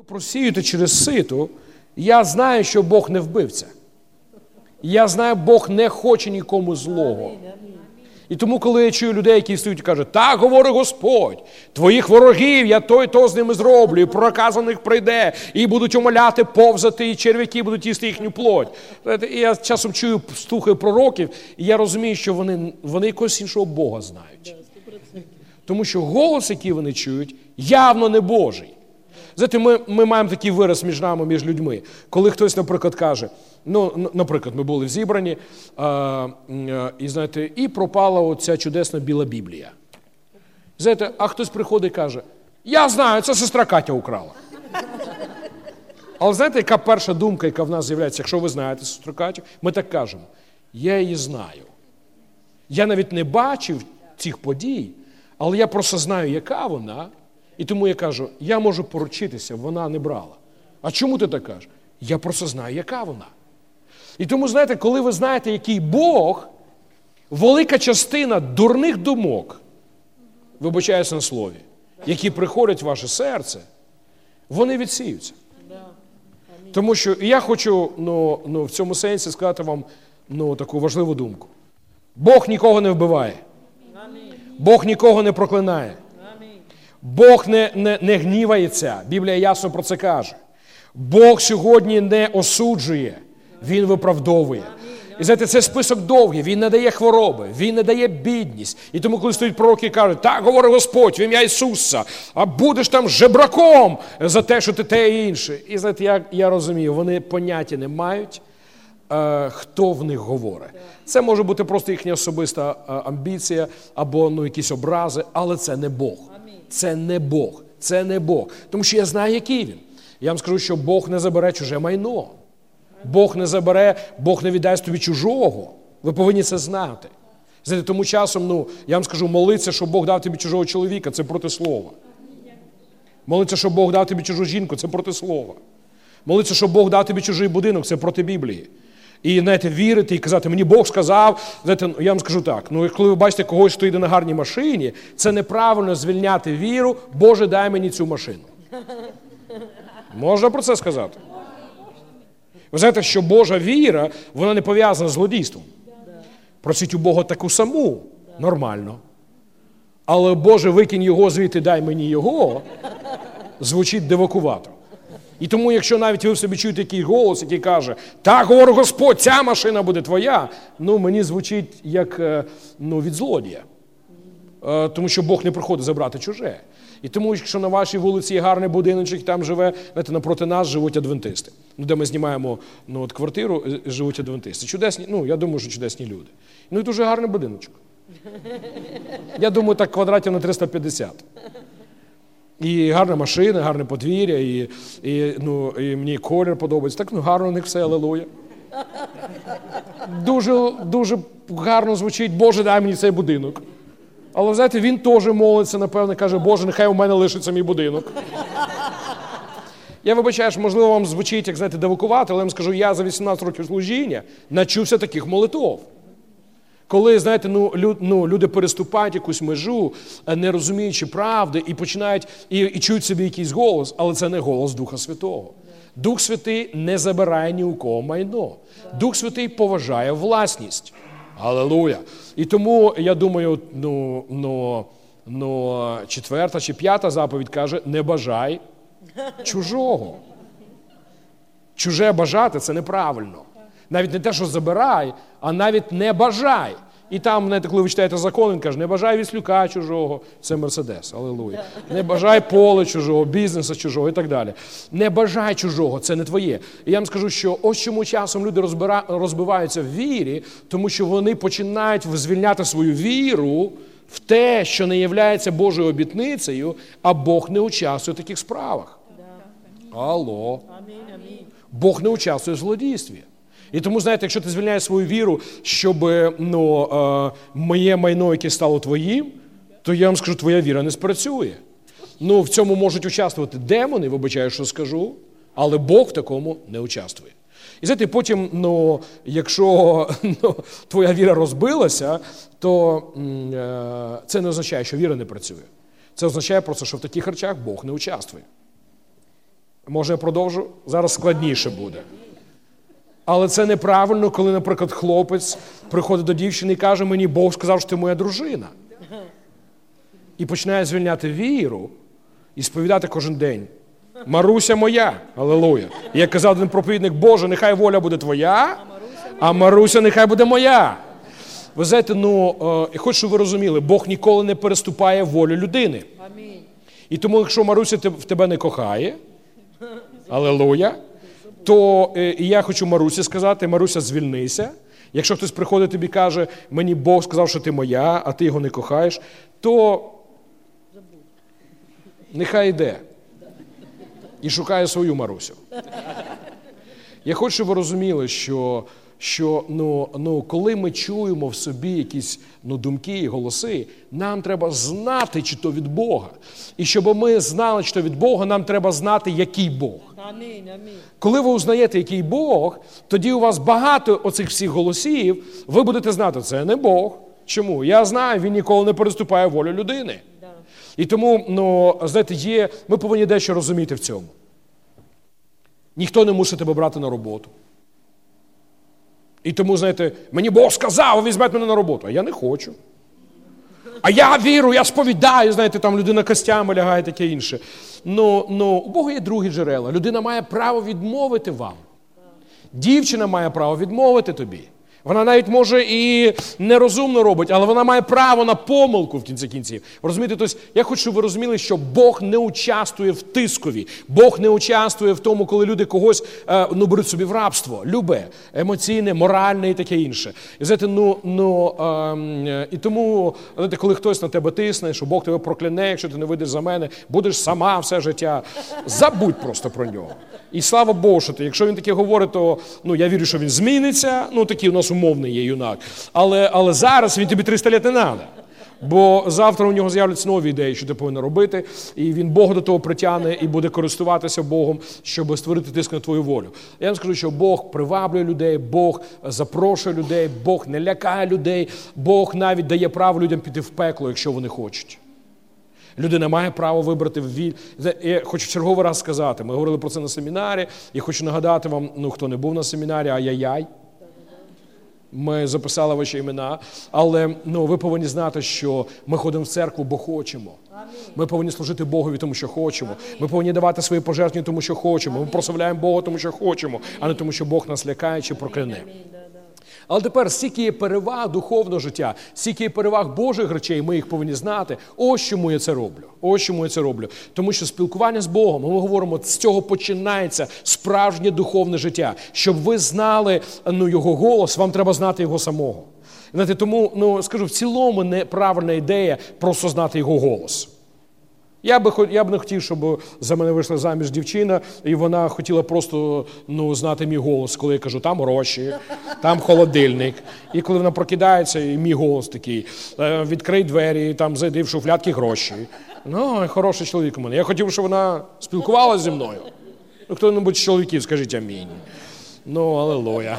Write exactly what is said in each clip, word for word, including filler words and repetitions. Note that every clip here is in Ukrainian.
ви просіюєте через сито, я знаю, що Бог не вбивця. Я знаю, Бог не хоче нікому злого. І тому, коли я чую людей, які встають і кажуть, так говорить Господь, твоїх ворогів я то і то з ними зроблю, і проказаних прийде, і будуть умоляти, повзати, і черв'яки будуть їсти їхню плоть. І я часом чую, слухаю пророків, і я розумію, що вони, вони якогось іншого Бога знають. Тому що голос, який вони чують, явно не Божий. Знаєте, ми, ми маємо такий вираз між нами, між людьми. Коли хтось, наприклад, каже, ну, наприклад, ми були в зібранні, а, а, і, знаєте, і пропала оця чудесна біла Біблія. Знаєте, а хтось приходить і каже, я знаю, це сестра Катя украла. Але знаєте, яка перша думка, яка в нас з'являється, якщо ви знаєте сестру Катю, ми так кажемо, я її знаю. Я навіть не бачив цих подій, але я просто знаю, яка вона. І тому я кажу, я можу поручитися, вона не брала. А чому ти так кажеш? Я просто знаю, яка вона. І тому, знаєте, коли ви знаєте, який Бог, велика частина дурних думок, вибачаюся на слові, які приходять в ваше серце, вони відсіються. Тому що я хочу ну, ну, в цьому сенсі сказати вам ну, таку важливу думку. Бог нікого не вбиває. Бог нікого не проклинає. Бог не, не, не гнівається. Біблія ясно про це каже. Бог сьогодні не осуджує. Він виправдовує. І знаєте, це список довгий. Він не дає хвороби, він не дає бідність. І тому, коли стоять пророки і кажуть, так говорить Господь в ім'я Ісуса, а будеш там жебраком за те, що ти те і інше. І знаєте, я, я розумію, вони поняття не мають, е, хто в них говорить. Це може бути просто їхня особиста е, амбіція або ну, якісь образи, але це не Бог. Це не Бог, це не Бог. Тому що я знаю, який він. Я вам скажу, що Бог не забере чуже майно. Бог не забере, Бог не віддасть тобі чужого. Ви повинні це знати. Знаєте, тому часом, ну, я вам скажу, молиться, щоб Бог дав тобі чужого чоловіка, це проти слова. Молиться, щоб Бог дав тобі чужу жінку, це проти слова. Молиться, щоб Бог дав тобі чужий будинок, це проти Біблії. І, знаєте, вірити і казати, мені Бог сказав, знаєте, я вам скажу так, ну, коли ви бачите когось, хто йде на гарній машині, це неправильно звільняти віру, Боже, дай мені цю машину. Можна про це сказати? Ви знаєте, що Божа віра, вона не пов'язана з злодійством. Просить у Бога таку саму, нормально. Але, Боже, викинь його звідти, дай мені його, звучить дивакувато. І тому, якщо навіть ви в собі чуєте який голос, який каже, так, говорить Господь, ця машина буде твоя, ну, мені звучить як ну, від злодія. Тому що Бог не приходить забрати чуже. І тому, якщо на вашій вулиці є гарний будиночок, там живе, знаєте, напроти нас живуть адвентисти. Ну, де ми знімаємо ну, от, квартиру, живуть адвентисти. Чудесні, ну, я думаю, що чудесні люди. Ну, і дуже гарний будиночок. Я думаю, так квадратів на триста п'ятдесят. І гарна машина, гарне подвір'я, і, і, ну, і мені колір подобається. Так, ну, гарно у них все, алелуя. Дуже, дуже гарно звучить, Боже, дай мені цей будинок. Але, знаєте, він теж молиться, напевно, каже, Боже, нехай у мене лишиться мій будинок. Я вибачаю, що, можливо, вам звучить, як, знаєте, дивакувати, але я вам скажу, я за вісімнадцять років служіння начувся таких молитов. Коли, знаєте, ну, лю, ну, люди переступають якусь межу, не розуміючи правди, і починають, і, і чують собі якийсь голос, але це не голос Духа Святого. Дух Святий не забирає ні у кого майно. Дух Святий поважає власність. Алелуя. І тому, я думаю, ну, ну, ну, четверта чи п'ята заповідь каже, не бажай чужого. Чуже бажати – це неправильно. Навіть не те, що забирай, а навіть не бажай. І там, знаєте, коли ви читаєте закон, він каже, не бажай віслюка чужого, це Мерседес, алелуя. Не бажай поле чужого, бізнесу чужого і так далі. Не бажай чужого, це не твоє. І я вам скажу, що ось чому часом люди розбира... розбиваються в вірі, тому що вони починають звільняти свою віру в те, що не являється Божою обітницею, а Бог не участвує в таких справах. Алло. Бог не участвує в злодійстві. І тому, знаєте, якщо ти звільняєш свою віру, щоб ну, е, моє майно, яке стало твоїм, то я вам скажу, твоя віра не спрацює. Ну, в цьому можуть участвувати демони, вибачаю, що скажу, але Бог в такому не участвує. І знаєте, потім, ну, якщо ну, твоя віра розбилася, то е, це не означає, що віра не працює. Це означає просто, що в таких речах Бог не участвує. Може, я продовжу? Зараз складніше буде. Але це неправильно, коли, наприклад, хлопець приходить до дівчини і каже, мені Бог сказав, що ти моя дружина. І починає звільняти віру і сповідати кожен день. Маруся моя, алілуя. І як казав один проповідник, Боже, нехай воля буде твоя, а Маруся нехай буде моя. Ви знаєте, ну, е, хочу, щоб ви розуміли, Бог ніколи не переступає волю людини. І тому, якщо Маруся в тебе не кохає, алілуя, то е, і я хочу Марусі сказати, Маруся, звільнися. Якщо хтось приходить тобі і каже, мені Бог сказав, що ти моя, а ти його не кохаєш, то нехай йде і шукає свою Марусю. Я хочу, щоб ви розуміли, що, що ну, ну, коли ми чуємо в собі якісь ну, думки і голоси, нам треба знати, чи то від Бога. І щоб ми знали, чи то від Бога, нам треба знати, який Бог. Амінь, амінь. Коли ви узнаєте, який Бог, тоді у вас багато оцих всіх голосів, ви будете знати, це не Бог. Чому? Я знаю, він ніколи не переступає волю людини. Да. І тому, ну, знаєте, є, ми повинні дещо розуміти в цьому. Ніхто не мусить тебе брати на роботу. І тому, знаєте, мені Бог сказав, візьмете мене на роботу, а я не хочу. А я вірю, я сповідаю, знаєте, там людина костями лягає, таке інше. Ну, ну, у Бога є другі джерела. Людина має право відмовити вам. Дівчина має право відмовити тобі. Вона навіть, може, і нерозумно робить, але вона має право на помилку в кінці кінців. Розумієте, тобто, я хочу, щоб ви розуміли, що Бог не участвує в тискові. Бог не участвує в тому, коли люди когось ну, беруть собі в рабство. Любе, емоційне, моральне і таке інше. І, знаєте, ну, ну, е, і тому, знаєте, коли хтось на тебе тисне, що Бог тебе прокляне, якщо ти не вийдеш за мене, будеш сама все життя. Забудь просто про нього. І слава Богу, що ти, якщо він таке говорить, то ну, я вірю, що він зміниться. Ну, такий у нас умовний є юнак. Але, але зараз він тобі триста літ не треба. Бо завтра у нього з'являться нові ідеї, що ти повинен робити. І він Бога до того притягне і буде користуватися Богом, щоб створити тиск на твою волю. Я вам скажу, що Бог приваблює людей, Бог запрошує людей, Бог не лякає людей, Бог навіть дає право людям піти в пекло, якщо вони хочуть. Людина має право вибрати віль. Я хочу в черговий раз сказати, ми говорили про це на семінарі, я хочу нагадати вам, ну, хто не був на семінарі, ай-яй-яй. Ми записали ваші імена, але ну, ви повинні знати, що ми ходимо в церкву, бо хочемо. Ми повинні служити Богові, тому що хочемо. Ми повинні давати свої пожертви, тому що хочемо. Ми прославляємо Бога, тому що хочемо, а не тому, що Бог нас лякає чи прокляне. Але тепер, стільки є переваг духовного життя, стільки є переваг Божих речей, ми їх повинні знати. Ось чому я це роблю. Ось чому я це роблю. Тому що спілкування з Богом, ми говоримо, з цього починається справжнє духовне життя. Щоб ви знали ну, Його голос, вам треба знати Його самого. Знаєте, тому, ну, скажу, в цілому неправильна ідея просто знати Його голос. Я би, я б не хотів, щоб за мене вийшла заміж дівчина, і вона хотіла просто ну, знати мій голос, коли я кажу, там гроші, там холодильник. І коли вона прокидається, і мій голос такий, відкрий двері, там зайди в шуфлядки гроші. Ну, хороший чоловік у мене. Я хотів, щоб вона спілкувалася зі мною. Ну, хто-небудь з чоловіків, скажіть амінь. Ну, алілуя.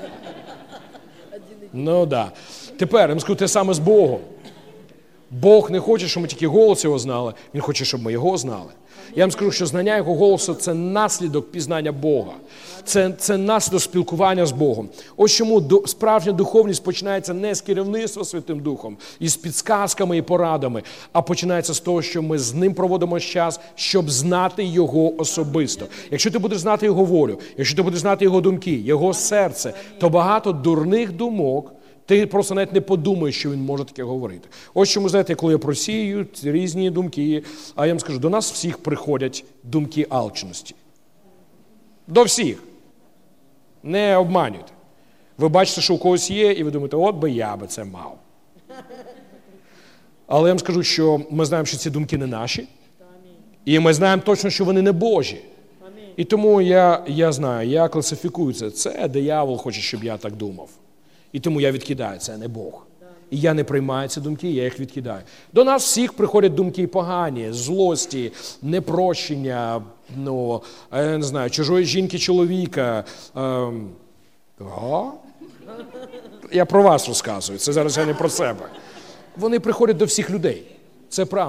Ну, да. Тепер, я вам скажу те саме з Богом. Бог не хоче, щоб ми тільки голос Його знали, Він хоче, щоб ми Його знали. Я вам скажу, що знання Його голосу – це наслідок пізнання Бога. Це, це наслідок спілкування з Богом. Ось чому до, справжня духовність починається не з керівництва Святим Духом, і з підсказками і порадами, а починається з того, що ми з Ним проводимо час, щоб знати Його особисто. Якщо ти будеш знати Його волю, якщо ти будеш знати Його думки, Його серце, то багато дурних думок ти просто навіть не подумаєш, що він може таке говорити. Ось чому, знаєте, коли я просію різні думки, а я вам скажу, до нас всіх приходять думки алчності. До всіх. Не обманюйте. Ви бачите, що у когось є, і ви думаєте, от би я би це мав. Але я вам скажу, що ми знаємо, що ці думки не наші. І ми знаємо точно, що вони не Божі. І тому я, я знаю, я класифікую це. Це диявол хоче, щоб я так думав. І тому я відкидаю, це не Бог. І я не приймаю ці думки, я їх відкидаю. До нас всіх приходять думки погані, злості, непрощення, ну, я не знаю, чужої жінки, чоловіка. Ем, а? Я про вас розказую, це зараз я не про себе. Вони приходять до всіх людей, це правда.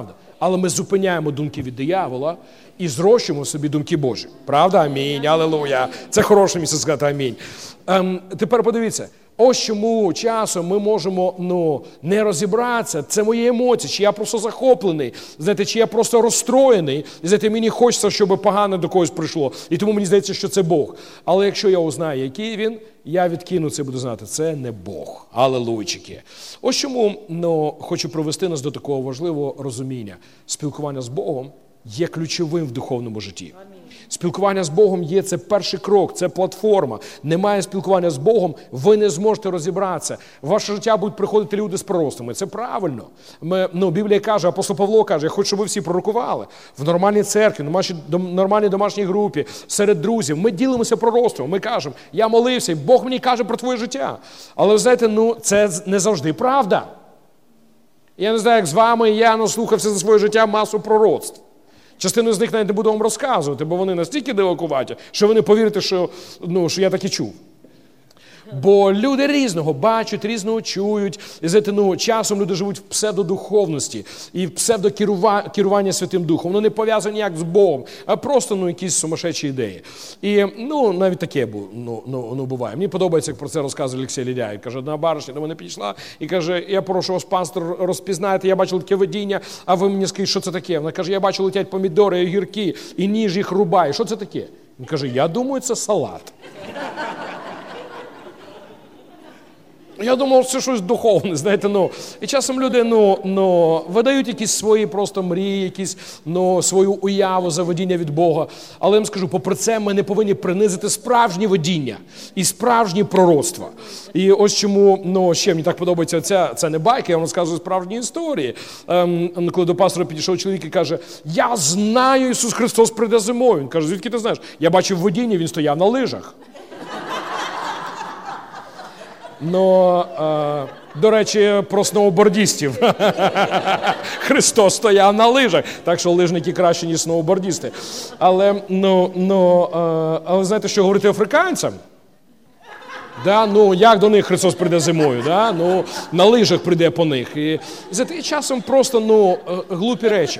але ми зупиняємо думки від диявола і зрощуємо собі думки Божі. Правда? Амінь. Алілуя. Це хороше місце сказати амінь. Ем, тепер подивіться. Ось чому часом ми можемо ну, не розібратися, це мої емоції, чи я просто захоплений, знаєте, чи я просто розстроєний, і знаєте, мені хочеться, щоб погане до когось прийшло, і тому мені здається, що це Бог. Але якщо я узнаю, який він, я відкину це і буду знати, це не Бог. Алелуйчики. Ось чому ну, хочу привести нас до такого важливого розуміння. Спілкування з Богом є ключовим в духовному житті. Спілкування з Богом є, це перший крок, це платформа. Немає спілкування з Богом, ви не зможете розібратися. В ваше життя будуть приходити люди з пророцтвами. Це правильно. Ми, ну, Біблія каже, апостол Павло каже, я хочу, щоб ви всі пророкували. В нормальній церкві, в нормальній домашній групі, серед друзів. Ми ділимося пророцтвом. Ми кажемо, я молився, і Бог мені каже про твоє життя. Але, ви знаєте, ну, це не завжди правда. Я не знаю, як з вами, я наслухався за своє життя масу пророцтв. Частину з них навіть не буду вам розказувати, бо вони настільки дивакуваті, що ви не повірите, що, ну, що я так і чув. Бо люди різного бачать, різного чують. І знаєте, ну, часом люди живуть в псевдодуховності і в псевдокерування Святим Духом. Воно не пов'язано ніяк з Богом, а просто ну, якісь сумасшедші ідеї. І ну, навіть таке ну, ну, ну, буває. Мені подобається, як про це розказує Олексій Лідяй. Каже, одна баришня до мене підійшла і каже, я прошу вас, пастор, розпізнаєте, я бачив таке видіння, а ви мені скажіть, що це таке? Вона каже, я бачу, летять помідори і огірки, і ніж їх рубає. Що це таке? Він каже, я думаю, це салат. Я думав, це щось духовне, знаєте, ну. І часом люди, ну, ну, видають якісь свої просто мрії, якісь, ну, свою уяву за видіння від Бога. Але я вам скажу, попри це ми не повинні принизити справжні видіння і справжні пророцтва. І ось чому, ну, ще мені так подобається ця, це не байка, я вам розказую справжні історії. Ем, коли до пастора підійшов чоловік і каже, я знаю, Ісус Христос прийде зимою. Він каже, звідки ти знаєш? Я бачив видіння, він стояв на лижах. Но, е, до речі, про сноубордістів. Христос стояв на лижах, так що лижники краще, ніж сноубордісти. Але, ну, ну, е, але знаєте, що говорити африканцям? Да? Ну, як до них Христос прийде зимою? Да? Ну, на лижах прийде по них. І, і часом просто, ну, глупі речі.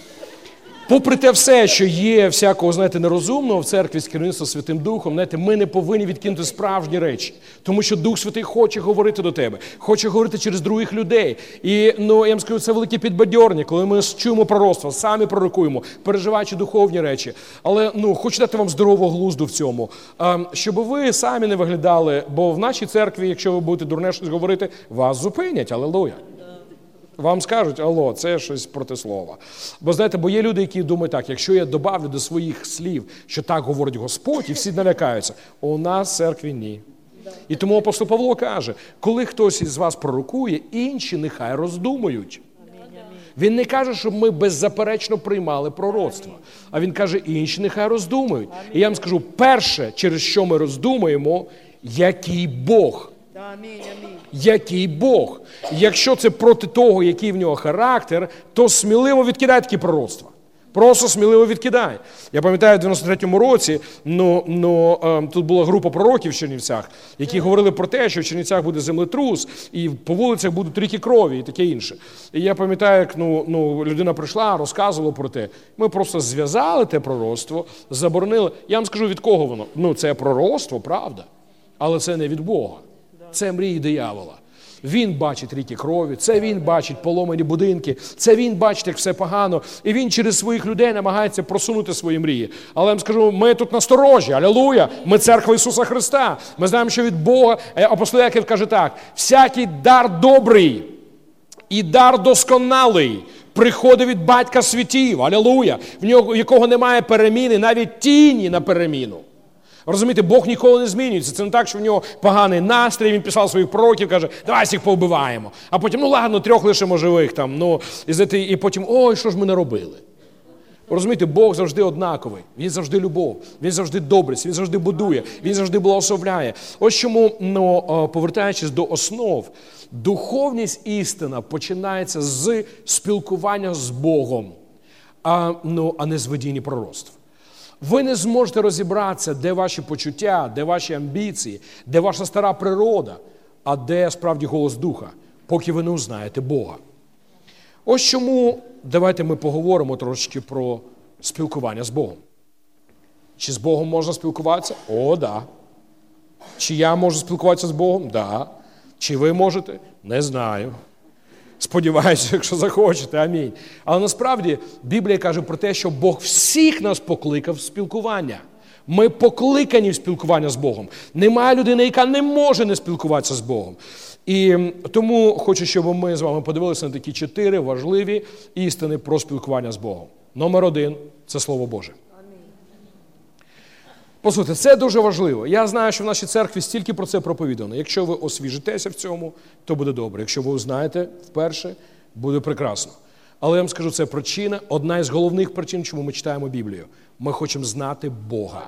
Попри те все, що є всякого, знаєте, нерозумного в церкві з керівництвом Святим Духом, знаєте, ми не повинні відкинути справжні речі. Тому що Дух Святий хоче говорити до тебе, хоче говорити через других людей. І, ну, я вам скажу, це велике підбадьорення, коли ми чуємо пророцтво, самі пророкуємо, переживаючи духовні речі. Але, ну, хочу дати вам здорового глузду в цьому, щоб ви самі не виглядали, бо в нашій церкві, якщо ви будете дурне щось говорити, вас зупинять, алілуя. Вам скажуть, алло, це щось проти слова. Бо, знаєте, бо є люди, які думають так, якщо я добавлю до своїх слів, що так говорить Господь, і всі налякаються. У нас в церкві ні. І тому апостол Павло каже, коли хтось із вас пророкує, інші нехай роздумують. Він не каже, щоб ми беззаперечно приймали пророцтво. А він каже, інші нехай роздумують. І я вам скажу, перше, через що ми роздумуємо, який Бог. Амінь, амінь. Який Бог. Якщо це проти того, який в нього характер, то сміливо відкидай такі пророцтва. Просто сміливо відкидай. Я пам'ятаю, в дев'яносто третьому році ну, ну, е, тут була група пророків в Чернівцях, які говорили про те, що в Чернівцях буде землетрус, і по вулицях будуть ріки крові і таке інше. І я пам'ятаю, як ну, ну, людина прийшла, розказувала про те. Ми просто зв'язали те пророцтво, заборонили. Я вам скажу, від кого воно. Ну, це пророцтво, правда, але це не від Бога. Це мрії диявола. Він бачить ріки крові, це він бачить поломані будинки, це він бачить, як все погано, і він через своїх людей намагається просунути свої мрії. Але я вам скажу, ми тут насторожі, алілуя, ми церква Ісуса Христа. Ми знаємо, що від Бога, апостол Яків каже так, всякий дар добрий і дар досконалий приходить від Батька світів, алілуя, в нього, в якого немає переміни, навіть тіні на переміну. Розумієте, Бог ніколи не змінюється. Це не так, що в нього поганий настрій, він писав своїх пророків, каже, давай всіх повбиваємо. А потім, ну ладно, трьох лишимо живих там, ну, і, і потім, ой, що ж ми наробили. Розумієте, Бог завжди однаковий, Він завжди любов, Він завжди добрість, Він завжди будує, Він завжди благословляє. Ось чому, ну, повертаючись до основ, духовність істина починається з спілкування з Богом, а, ну, а не з видіння пророцтв. Ви не зможете розібратися, де ваші почуття, де ваші амбіції, де ваша стара природа, а де справді голос Духа, поки ви не узнаєте Бога. Ось чому давайте ми поговоримо трошечки про спілкування з Богом. Чи з Богом можна спілкуватися? О, да. Чи я можу спілкуватися з Богом? Да. Чи ви можете? Не знаю. Сподіваюся, якщо захочете. Амінь. Але насправді Біблія каже про те, що Бог всіх нас покликав в спілкування. Ми покликані в спілкування з Богом. Немає людини, яка не може не спілкуватися з Богом. І тому хочу, щоб ми з вами подивилися на такі чотири важливі істини про спілкування з Богом. Номер один – це Слово Боже. Послухайте, це дуже важливо. Я знаю, що в нашій церкві стільки про це проповідано. Якщо ви освіжитеся в цьому, то буде добре. Якщо ви узнаєте вперше, буде прекрасно. Але я вам скажу, це причина, одна із головних причин, чому ми читаємо Біблію. Ми хочемо знати Бога.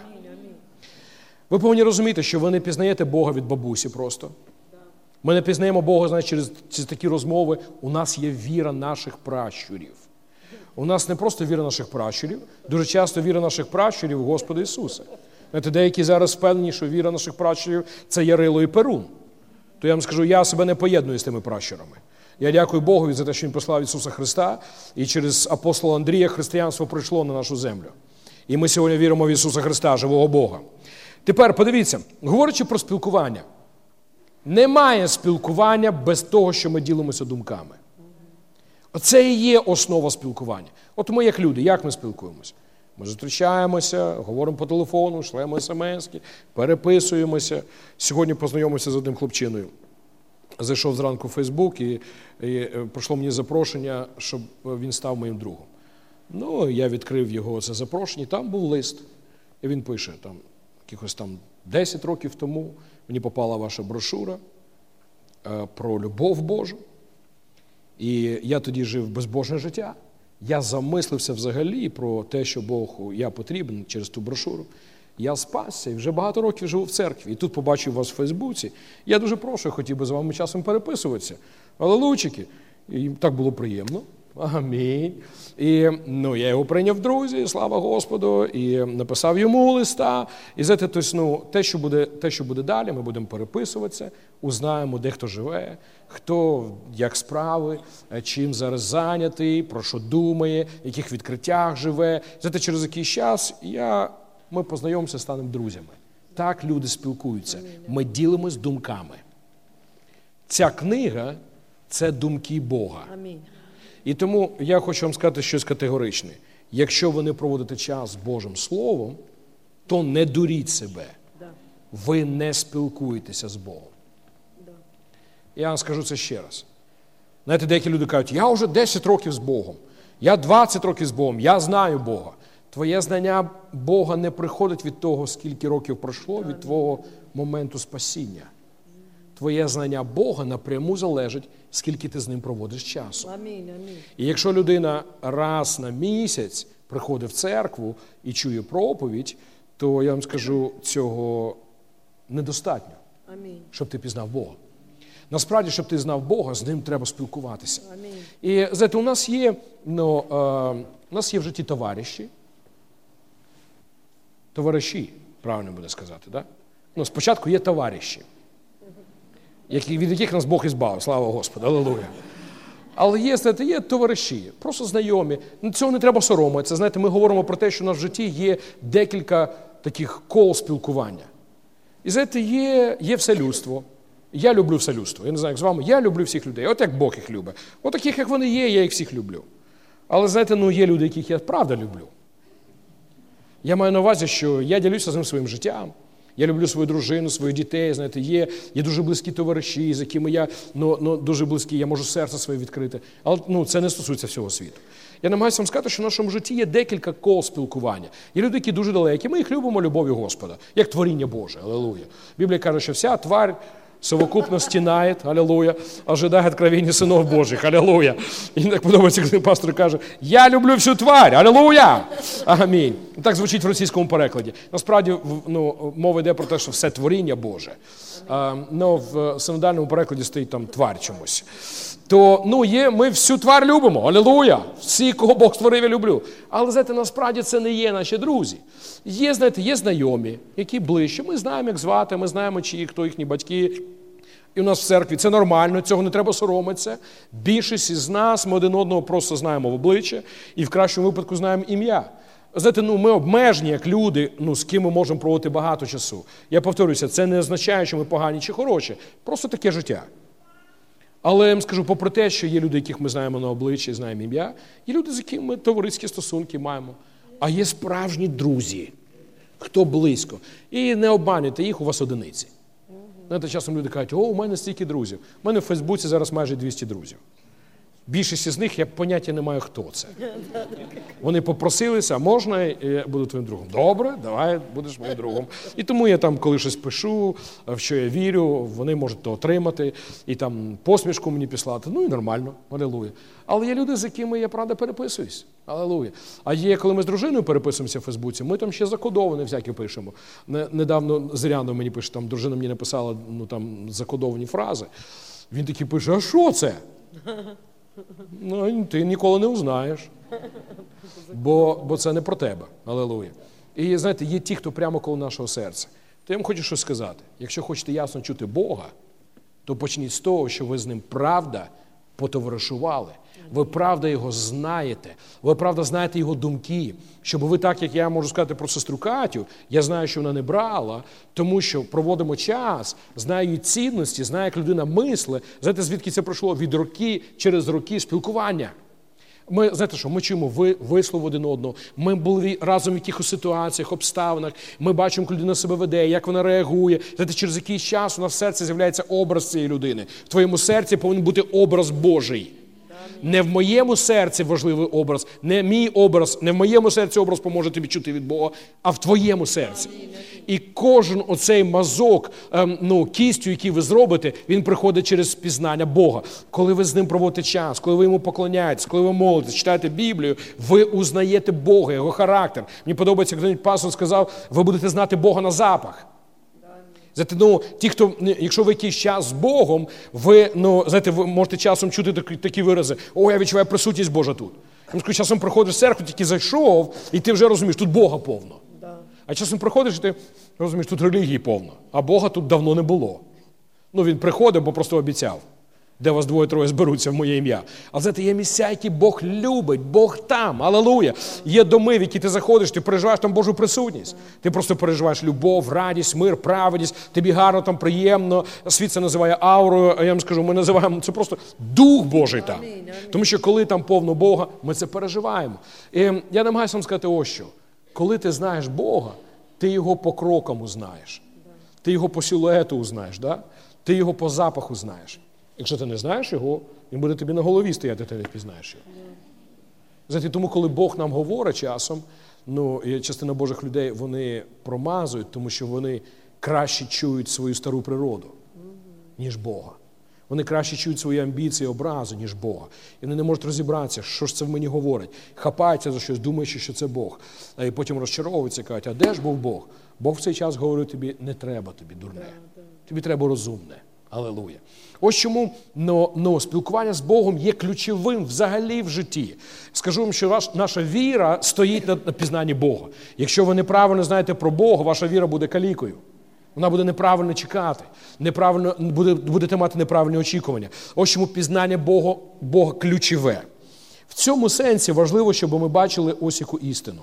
Ви повинні розуміти, що ви не пізнаєте Бога від бабусі просто. Ми не пізнаємо Бога, знаєте, через, через такі розмови. У нас є віра наших пращурів. У нас не просто віра наших пращурів, дуже часто віра наших пращурів в Господа Ісуса. Знаєте, деякі зараз впевнені, що віра наших пращурів – це Ярило і Перун. То я вам скажу, я себе не поєдную з тими пращурами. Я дякую Богові за те, що Він послав Ісуса Христа, і через апостола Андрія християнство прийшло на нашу землю. І ми сьогодні віримо в Ісуса Христа, живого Бога. Тепер, подивіться, говорячи про спілкування. Немає спілкування без того, що ми ділимося думками. Оце і є основа спілкування. От ми як люди, як ми спілкуємося? Ми зустрічаємося, говоримо по телефону, шлемо смски, переписуємося. Сьогодні познайомився з одним хлопчиною. Зайшов зранку в Фейсбук і, і прийшло мені запрошення, щоб він став моїм другом. Ну, я відкрив його це запрошення, і там був лист. І він пише, там, якихось там десять років тому мені попала ваша брошура е, про любов Божу. І я тоді жив безбожне життя. Я замислився взагалі про те, що Богу я потрібен через ту брошуру. Я спасся і вже багато років живу в церкві. І тут побачив вас в Фейсбуці. Я дуже прошу, хотів би з вами часом переписуватися. Алелуйчики. І так було приємно. Амінь. І ну, я його прийняв в друзі, слава Господу, і написав йому листа. І знаєте, тобто, ну, те, що буде, те, що буде далі, ми будемо переписуватися, узнаємо, де хто живе, хто, як справи, чим зараз зайнятий, про що думає, в яких відкриттях живе. Знаєте, через якийсь час я, ми познайомимося, станемо друзями. Так люди спілкуються. Ми ділимось думками. Ця книга – це думки Бога. Амінь. І тому я хочу вам сказати щось категоричне. Якщо ви не проводите час з Божим Словом, то не дуріть себе. Да. Ви не спілкуєтеся з Богом. Да. Я вам скажу це ще раз. Знаєте, деякі люди кажуть, я вже десять років з Богом, я двадцять років з Богом, я знаю Бога. Твоє знання Бога не приходить від того, скільки років пройшло, від твого моменту спасіння. Твоє знання Бога напряму залежить, скільки ти з ним проводиш часу. Амінь, амінь. І якщо людина раз на місяць приходить в церкву і чує проповідь, то я вам скажу, цього недостатньо, амінь, щоб ти пізнав Бога. Насправді, щоб ти знав Бога, з ним треба спілкуватися. Амінь. І, знаєте, у нас є, ну, е, у нас є в житті товариші. Товариші, правильно буде сказати, да? Ну, спочатку є товариші, які, від яких нас Бог ізбавив, слава Господу, алелуя. Але є, знаєте, є товариші, просто знайомі. Цього не треба соромитися. Знаєте, ми говоримо про те, що у нас в житті є декілька таких кол спілкування. І, знаєте, є, є все людство. Я люблю все людство. Я не знаю, як з вами. Я люблю всіх людей. От як Бог їх любить. От таких, як вони є, я їх всіх люблю. Але, знаєте, ну, є люди, яких я правда люблю. Я маю на увазі, що я ділюся з ним своїм життям. Я люблю свою дружину, своїх дітей, знаєте, є, є дуже близькі товариші, з якими я, ну, ну, дуже близькі, я можу серце своє відкрити. Але, ну, це не стосується всього світу. Я намагаюся вам сказати, що в нашому житті є декілька кол спілкування. Є люди, які дуже далекі, ми їх любимо любов'ю Господа, як творіння Боже, алелуя. Біблія каже, що вся тварь совокупно стінає, алелуя, ожидає откровення синов Божих, алелуя. І так подобається, коли пастор каже, я люблю всю тварь, алелуя, амінь. Так звучить в російському перекладі. Насправді, ну, мова йде про те, що все творіння Боже. А, ну, в синодальному перекладі стоїть там тварь чомусь. То, ну, є, ми всю тварь любимо, алелуя, всі, кого Бог створив, я люблю. Але, знаєте, насправді це не є наші друзі. Є, знаєте, є знайомі, які ближче. Ми знаємо, як звати, ми знаємо, чи хто їхні батьки. І у нас в церкві це нормально, цього не треба соромитися. Більшість із нас, ми один одного просто знаємо в обличчя і в кращому випадку знаємо ім'я. Знаєте, ну, ми обмежені, як люди, ну, з ким ми можемо проводити багато часу. Я повторюся, це не означає, що ми погані чи хороші. Просто таке життя. Але я вам скажу, попри те, що є люди, яких ми знаємо на обличчі, знаємо ім'я, є люди, з якими ми товариські стосунки маємо. А є справжні друзі, хто близько. І не обманюйте їх, у вас одиниці. Знаєте, часом люди кажуть, о, у мене стільки друзів. У мене в Фейсбуці зараз майже двісті друзів. Більшість із них, я поняття не маю, хто це. Вони попросилися, можна, я буду твоїм другом. Добре, давай, будеш моїм другом. І тому я там, коли щось пишу, в що я вірю, вони можуть то отримати, і там посмішку мені післати. Ну і нормально, алілуя. Але є люди, з якими я, правда, переписуюсь. Алілуя. А є, коли ми з дружиною переписуємося в Фейсбуці, ми там ще закодовані всякі пишемо. Недавно Зиряно мені пише, там дружина мені написала, ну там закодовані фрази. Він такий пише, а що це? Ну, ти ніколи не узнаєш, бо, бо це не про тебе. Алілуя. І, знаєте, є ті, хто прямо коло нашого серця. То я вам хочу щось сказати. Якщо хочете ясно чути Бога, то почніть з того, що ви з ним правда потоваришували. Ви правда його знаєте. Ви правда знаєте його думки. Щоб ви так, як я можу сказати про сестру Катю, я знаю, що вона не брала, тому що проводимо час, знаю її цінності, знаю, як людина мислить. Знаєте, звідки це пройшло? Від роки, через роки спілкування. Ми, знаєте що, ми чуємо вислов один одного, ми були разом в якихось ситуаціях, обставинах, ми бачимо, як людина себе веде, як вона реагує. Знаєте, через якийсь час у нас в серці з'являється образ цієї людини. В твоєму серці повинен бути образ Божий. Не в моєму серці важливий образ, не мій образ, не в моєму серці образ поможе тобі чути від Бога, а в твоєму серці. І кожен оцей мазок, ем, ну, кістю, який ви зробите, він приходить через спізнання Бога. Коли ви з ним проводите час, коли ви йому поклоняєтесь, коли ви молитесь, читаєте Біблію, ви узнаєте Бога, його характер. Мені подобається, як пастор сказав, ви будете знати Бога на запах. Знаєте, ну, ті, хто, якщо ви якийсь час з Богом, ви, ну, знаєте, ви можете часом чути такі, такі вирази, о, я відчуваю присутність Божа тут. Тому що часом приходиш в церкву, тільки зайшов, і ти вже розумієш, тут Бога повно. Да. А часом приходиш, і ти розумієш, тут релігії повно, а Бога тут давно не було. Ну, він приходив, бо просто обіцяв, де вас двоє-троє зберуться в моє ім'я. А знаєте, є місця, які Бог любить, Бог там, алілуя. Є доми, в які ти заходиш, ти переживаєш там Божу присутність. Ти просто переживаєш любов, радість, мир, праведність, тобі гарно там, приємно. Світ це називає аурою, а я вам скажу, ми називаємо, це просто Дух Божий там. Тому що коли там повно Бога, ми це переживаємо. І я намагаюся вам сказати ось що. Коли ти знаєш Бога, ти його по крокам узнаєш. Ти його по силуету узнаєш, да? Ти його по запаху знаєш. Якщо ти не знаєш його, він буде тобі на голові стояти, ти не впізнаєш його. Знаєте, тому коли Бог нам говорить часом, ну, і частина Божих людей, вони промазують, тому що вони краще чують свою стару природу, ніж Бога. Вони краще чують свої амбіції, образи, ніж Бога. І вони не можуть розібратися, що ж це в мені говорить. Хапаються за щось, думаючи, що це Бог. І потім розчаровуються, кажуть, а де ж був Бог? Бог в цей час говорить тобі, не треба тобі дурне. Тобі треба розумне. Алілуя. Ось чому ну, ну, спілкування з Богом є ключовим взагалі в житті. Скажу вам, що ваш, наша віра стоїть на, на пізнанні Бога. Якщо ви неправильно знаєте про Бога, ваша віра буде калікою. Вона буде неправильно чекати, неправильно, буде, будете мати неправильні очікування. Ось чому пізнання Бога, Бога ключове. В цьому сенсі важливо, щоб ми бачили ось яку істину.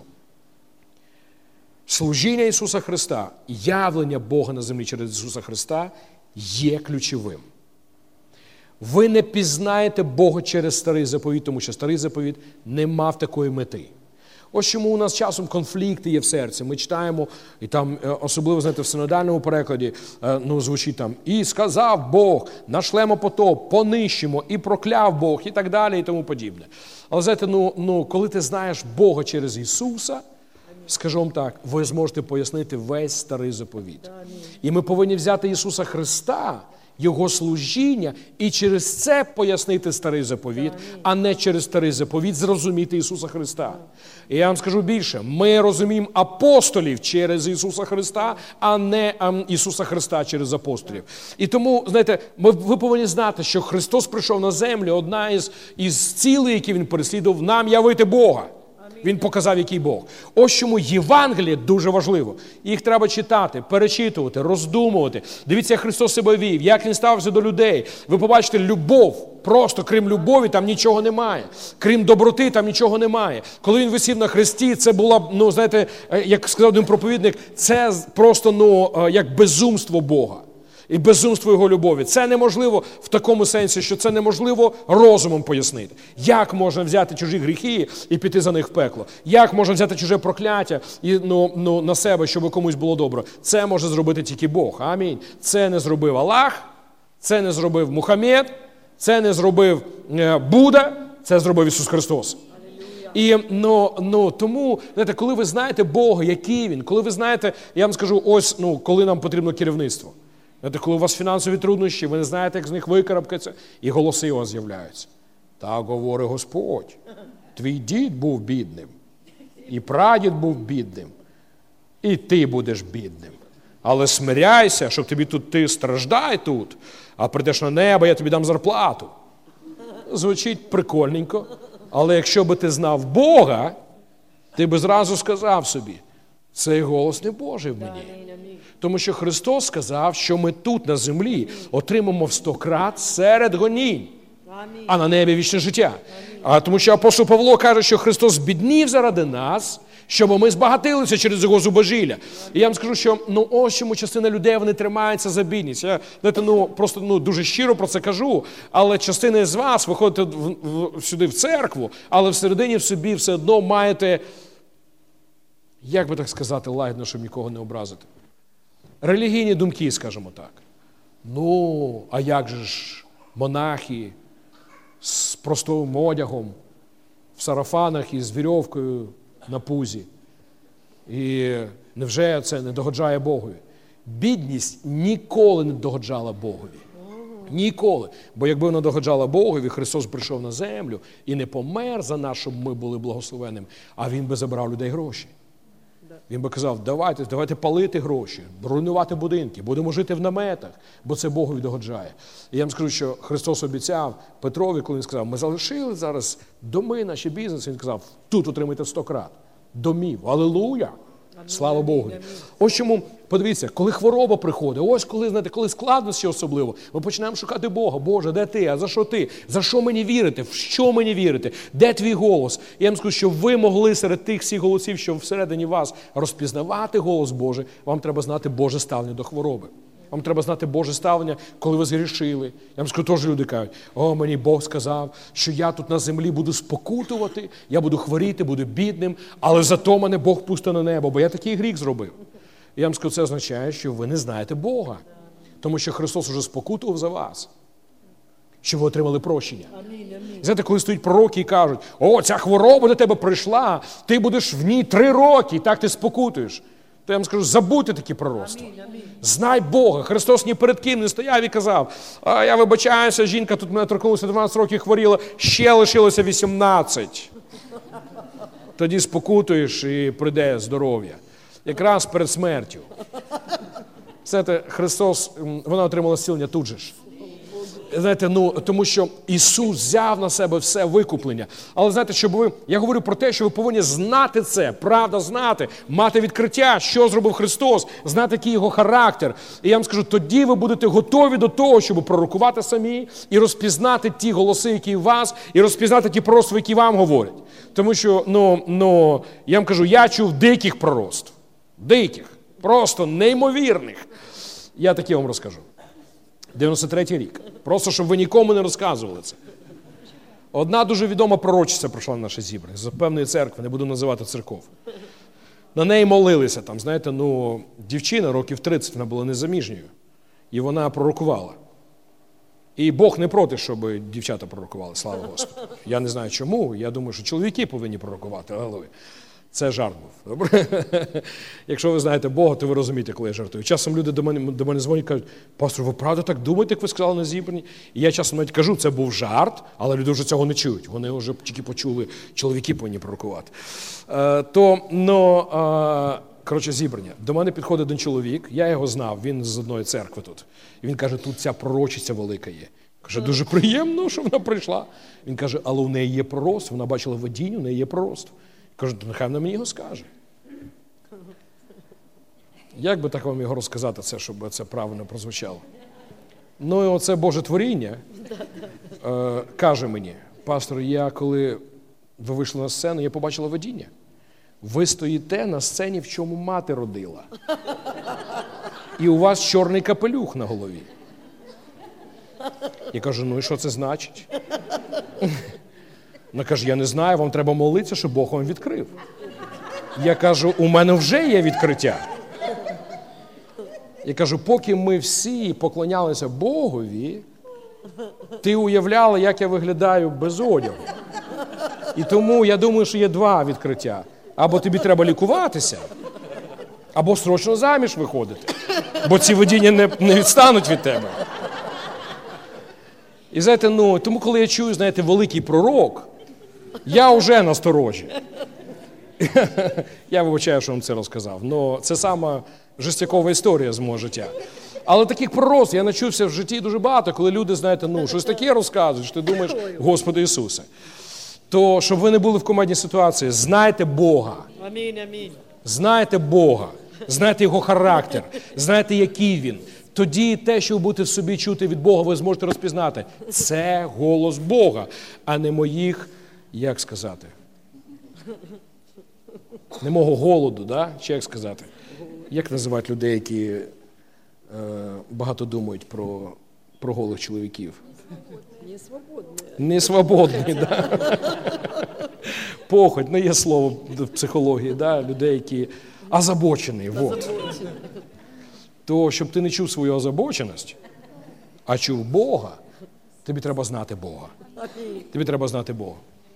Служіння Ісуса Христа, явлення Бога на землі через Ісуса Христа є ключовим. Ви не пізнаєте Бога через Старий Заповіт, тому що Старий Заповіт не мав такої мети. Ось чому у нас часом конфлікти є в серці. Ми читаємо, і там, особливо, знаєте, в синодальному перекладі, ну, звучить там, і сказав Бог, нашлемо потоп, понищимо, і прокляв Бог, і так далі, і тому подібне. Але, знаєте, ну, ну, коли ти знаєш Бога через Ісуса, скажу вам так, ви зможете пояснити весь Старий Заповіт. І ми повинні взяти Ісуса Христа, Його служіння, і через це пояснити Старий Заповіт, а не через Старий Заповіт зрозуміти Ісуса Христа. І я вам скажу більше, ми розуміємо апостолів через Ісуса Христа, а не Ісуса Христа через апостолів. І тому, знаєте, ми, ви повинні знати, що Христос прийшов на землю, одна із, із цілей, які Він переслідував, нам явити Бога. Він показав, який Бог. Ось чому Євангеліє дуже важливо. Їх треба читати, перечитувати, роздумувати. Дивіться, як Христос себе вів, як Він ставився до людей. Ви побачите, любов. Просто, крім любові, там нічого немає. Крім доброти, там нічого немає. Коли Він висів на хресті, це було, ну, знаєте, як сказав один проповідник, це просто, ну, як безумство Бога. І безумство Його любові. Це неможливо в такому сенсі, що це неможливо розумом пояснити. Як можна взяти чужі гріхи і піти за них в пекло? Як можна взяти чуже прокляття і, ну, ну, на себе, щоб комусь було добре? Це може зробити тільки Бог. Амінь. Це не зробив Аллах, це не зробив Мухаммед, це не зробив Будда, це зробив Ісус Христос. І ну, ну, тому, знаєте, коли ви знаєте Бога, який Він, коли ви знаєте, я вам скажу, ось, ну, коли нам потрібно керівництво. Знаєте, коли у вас фінансові труднощі, ви не знаєте, як з них викарабкатися, і голоси у вас з'являються. Так говорить Господь, твій дід був бідним, і прадід був бідним, і ти будеш бідним. Але смиряйся, щоб тобі тут, ти страждай тут, а прийдеш на небо, я тобі дам зарплату. Звучить прикольненько, але якщо би ти знав Бога, ти би зразу сказав собі, цей голос не Божий в мені. Тому що Христос сказав, що ми тут на землі отримаємо в сто крат серед гонінь, а на небі вічне життя. А тому що апостол Павло каже, що Христос збіднів заради нас, щоб ми збагатилися через Його зубожілля. І я вам скажу, що ну, ось чому частина людей, вони тримаються за бідність. Я знаєте, ну, просто ну, дуже щиро про це кажу, але частина з вас виходите в, в, сюди в церкву, але всередині в собі все одно маєте, як би так сказати, лагідно, щоб нікого не образити. Релігійні думки, скажімо так. Ну, а як же ж монахи з простим одягом, в сарафанах і з вірьовкою на пузі? І невже це не догоджає Богові? Бідність ніколи не догоджала Богові. Ніколи. Бо якби вона догоджала Богові, Христос прийшов на землю і не помер за нас, щоб ми були благословенними, а Він би забрав людей гроші. Він би казав, давайте, давайте палити гроші, руйнувати будинки, будемо жити в наметах, бо це Богові догоджає. І я вам скажу, що Христос обіцяв Петрові, коли Він сказав, ми залишили зараз доми, наші бізнеси, Він сказав, тут отримайте сто крат. Домів. Алілуя! Слава Богу. Ось чому, подивіться, коли хвороба приходить, ось коли, знаєте, коли складності особливо, ми починаємо шукати Бога. Боже, де ти? А за що ти? За що мені вірити? В що мені вірити? Де твій голос? І я вам скажу, що ви могли серед тих всіх голосів, що всередині вас, розпізнавати голос Божий, вам треба знати Боже ставлення до хвороби. Вам треба знати Боже ставлення, коли ви згрішили. Я вам скажу, теж люди кажуть, о, мені Бог сказав, що я тут на землі буду спокутувати, я буду хворіти, буду бідним, але зато мене Бог пустить на небо, бо я такий гріх зробив. І я вам скажу, це означає, що ви не знаєте Бога, тому що Христос уже спокутував за вас, щоб ви отримали прощення. Знаєте, коли стоять пророки і кажуть, о, ця хвороба до тебе прийшла, ти будеш в ній три роки, і так ти спокутуєш. То я вам скажу, забудьте такі пророцтва. Знай Бога. Христос ні перед ким не стояв і казав, а я вибачаюся, жінка тут мене торкнулася, дванадцять років хворіла, ще лишилося вісімнадцять. Тоді спокутуєш і прийде здоров'я. Якраз перед смертю. Знаєте, Христос, вона отримала зцілення тут же ж. Знаєте, ну, тому що Ісус взяв на себе все викуплення. Але знаєте, щоб ви, я говорю про те, що ви повинні знати це, правда знати, мати відкриття, що зробив Христос, знати, який Його характер. І я вам скажу, тоді ви будете готові до того, щоб пророкувати самі і розпізнати ті голоси, які в вас, і розпізнати ті пророцтва, які вам говорять. Тому що, ну, ну, я вам кажу, я чув диких пророцтв. Диких. Просто неймовірних. Я такі вам розкажу. дев'яносто третій рік. Просто, щоб ви нікому не розказували це. Одна дуже відома пророчиця прийшла на наше зібрання з певної церкви, не буду називати церков. На неї молилися там, знаєте, ну, дівчина років тридцять, вона була незаміжньою. І вона пророкувала. І Бог не проти, щоб дівчата пророкували, слава Господу. Я не знаю чому, я думаю, що чоловіки повинні пророкувати, але це жарт був. Добре? Якщо ви знаєте Бога, то ви розумієте, коли я жартую. Часом люди до мене, до мене дзвонять і кажуть, пастор, ви правда так думаєте, як ви сказали на зібранні? І я часом навіть кажу, це був жарт, але люди вже цього не чують. Вони вже тільки почули, чоловіки повинні пророкувати. Е, то, ну, е, коротше, зібрання. До мене підходить один чоловік, я його знав, він з одної церкви тут. І він каже, тут ця пророчиця велика є. Каже, дуже приємно, що вона прийшла. Він каже, але у неї є пророцтво, вона бачила видіння, у неї є пророцтво. Кажу, нехай вона мені його скаже. Як би так вам його розказати, це, щоб це правильно прозвучало? Ну і оце Боже творіння е, каже мені, пастор, я коли ви вийшли на сцену, я побачила видіння. Ви стоїте на сцені, в чому мати родила. І у вас чорний капелюх на голові. Я кажу, ну і що це значить? Вона каже, я не знаю, вам треба молитися, щоб Бог вам відкрив. Я кажу, у мене вже є відкриття. Я кажу, поки ми всі поклонялися Богові, ти уявляла, як я виглядаю без одягу. І тому я думаю, що є два відкриття. Або тобі треба лікуватися, або срочно заміж виходити. Бо ці видіння не, не відстануть від тебе. І знаєте, ну, тому коли я чую, знаєте, великий пророк, я вже насторожі. Я вибачаю, що вам це розказав. Но це сама жестякова історія з мого життя. Але таких пророцтв я начувся в житті дуже багато, коли люди, знаєте, ну, щось таке розказують, що ти думаєш, Господи Ісусе. То, щоб ви не були в командній ситуації, знайте Бога. Амінь, амінь. Знайте Бога, знайте Його характер, знайте, який Він. Тоді те, що ви будете в собі чути від Бога, ви зможете розпізнати. Це голос Бога, а не моїх, як сказати, не мого голоду, да? Чи як сказати? Як називають людей, які е, багато думають про, про голих чоловіків? Несвободні. Несвободні, да. Похоть, не є слово в психології, да? Людей, які озабочені. Вот. То, щоб ти не чув свою озабоченість, а чув Бога, тобі треба знати Бога. Тобі треба знати Бога.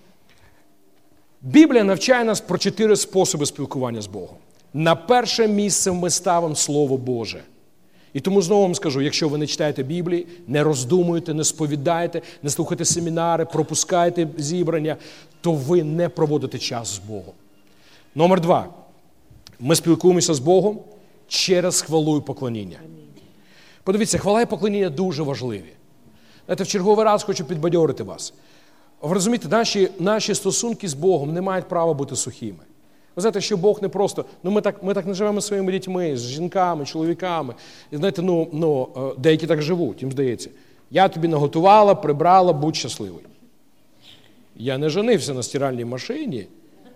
Біблія навчає нас про чотири способи спілкування з Богом. На перше місце ми ставимо Слово Боже. І тому знову вам скажу, якщо ви не читаєте Біблії, не роздумуєте, не сповідаєте, не слухаєте семінари, пропускаєте зібрання, то ви не проводите час з Богом. Номер два. Ми спілкуємося з Богом через хвалу і поклоніння. Подивіться, хвала і поклоніння дуже важливі. Знаєте, в черговий раз хочу підбадьорити вас. Ви розумієте, наші, наші стосунки з Богом не мають права бути сухими. Ви знаєте, що Бог не просто, ну ми так, ми так не живемо зі своїми дітьми, з жінками, чоловіками. І знаєте, ну, ну, деякі так живуть, їм здається. Я тобі наготувала, прибрала, будь щасливий. Я не женився на стиральній машині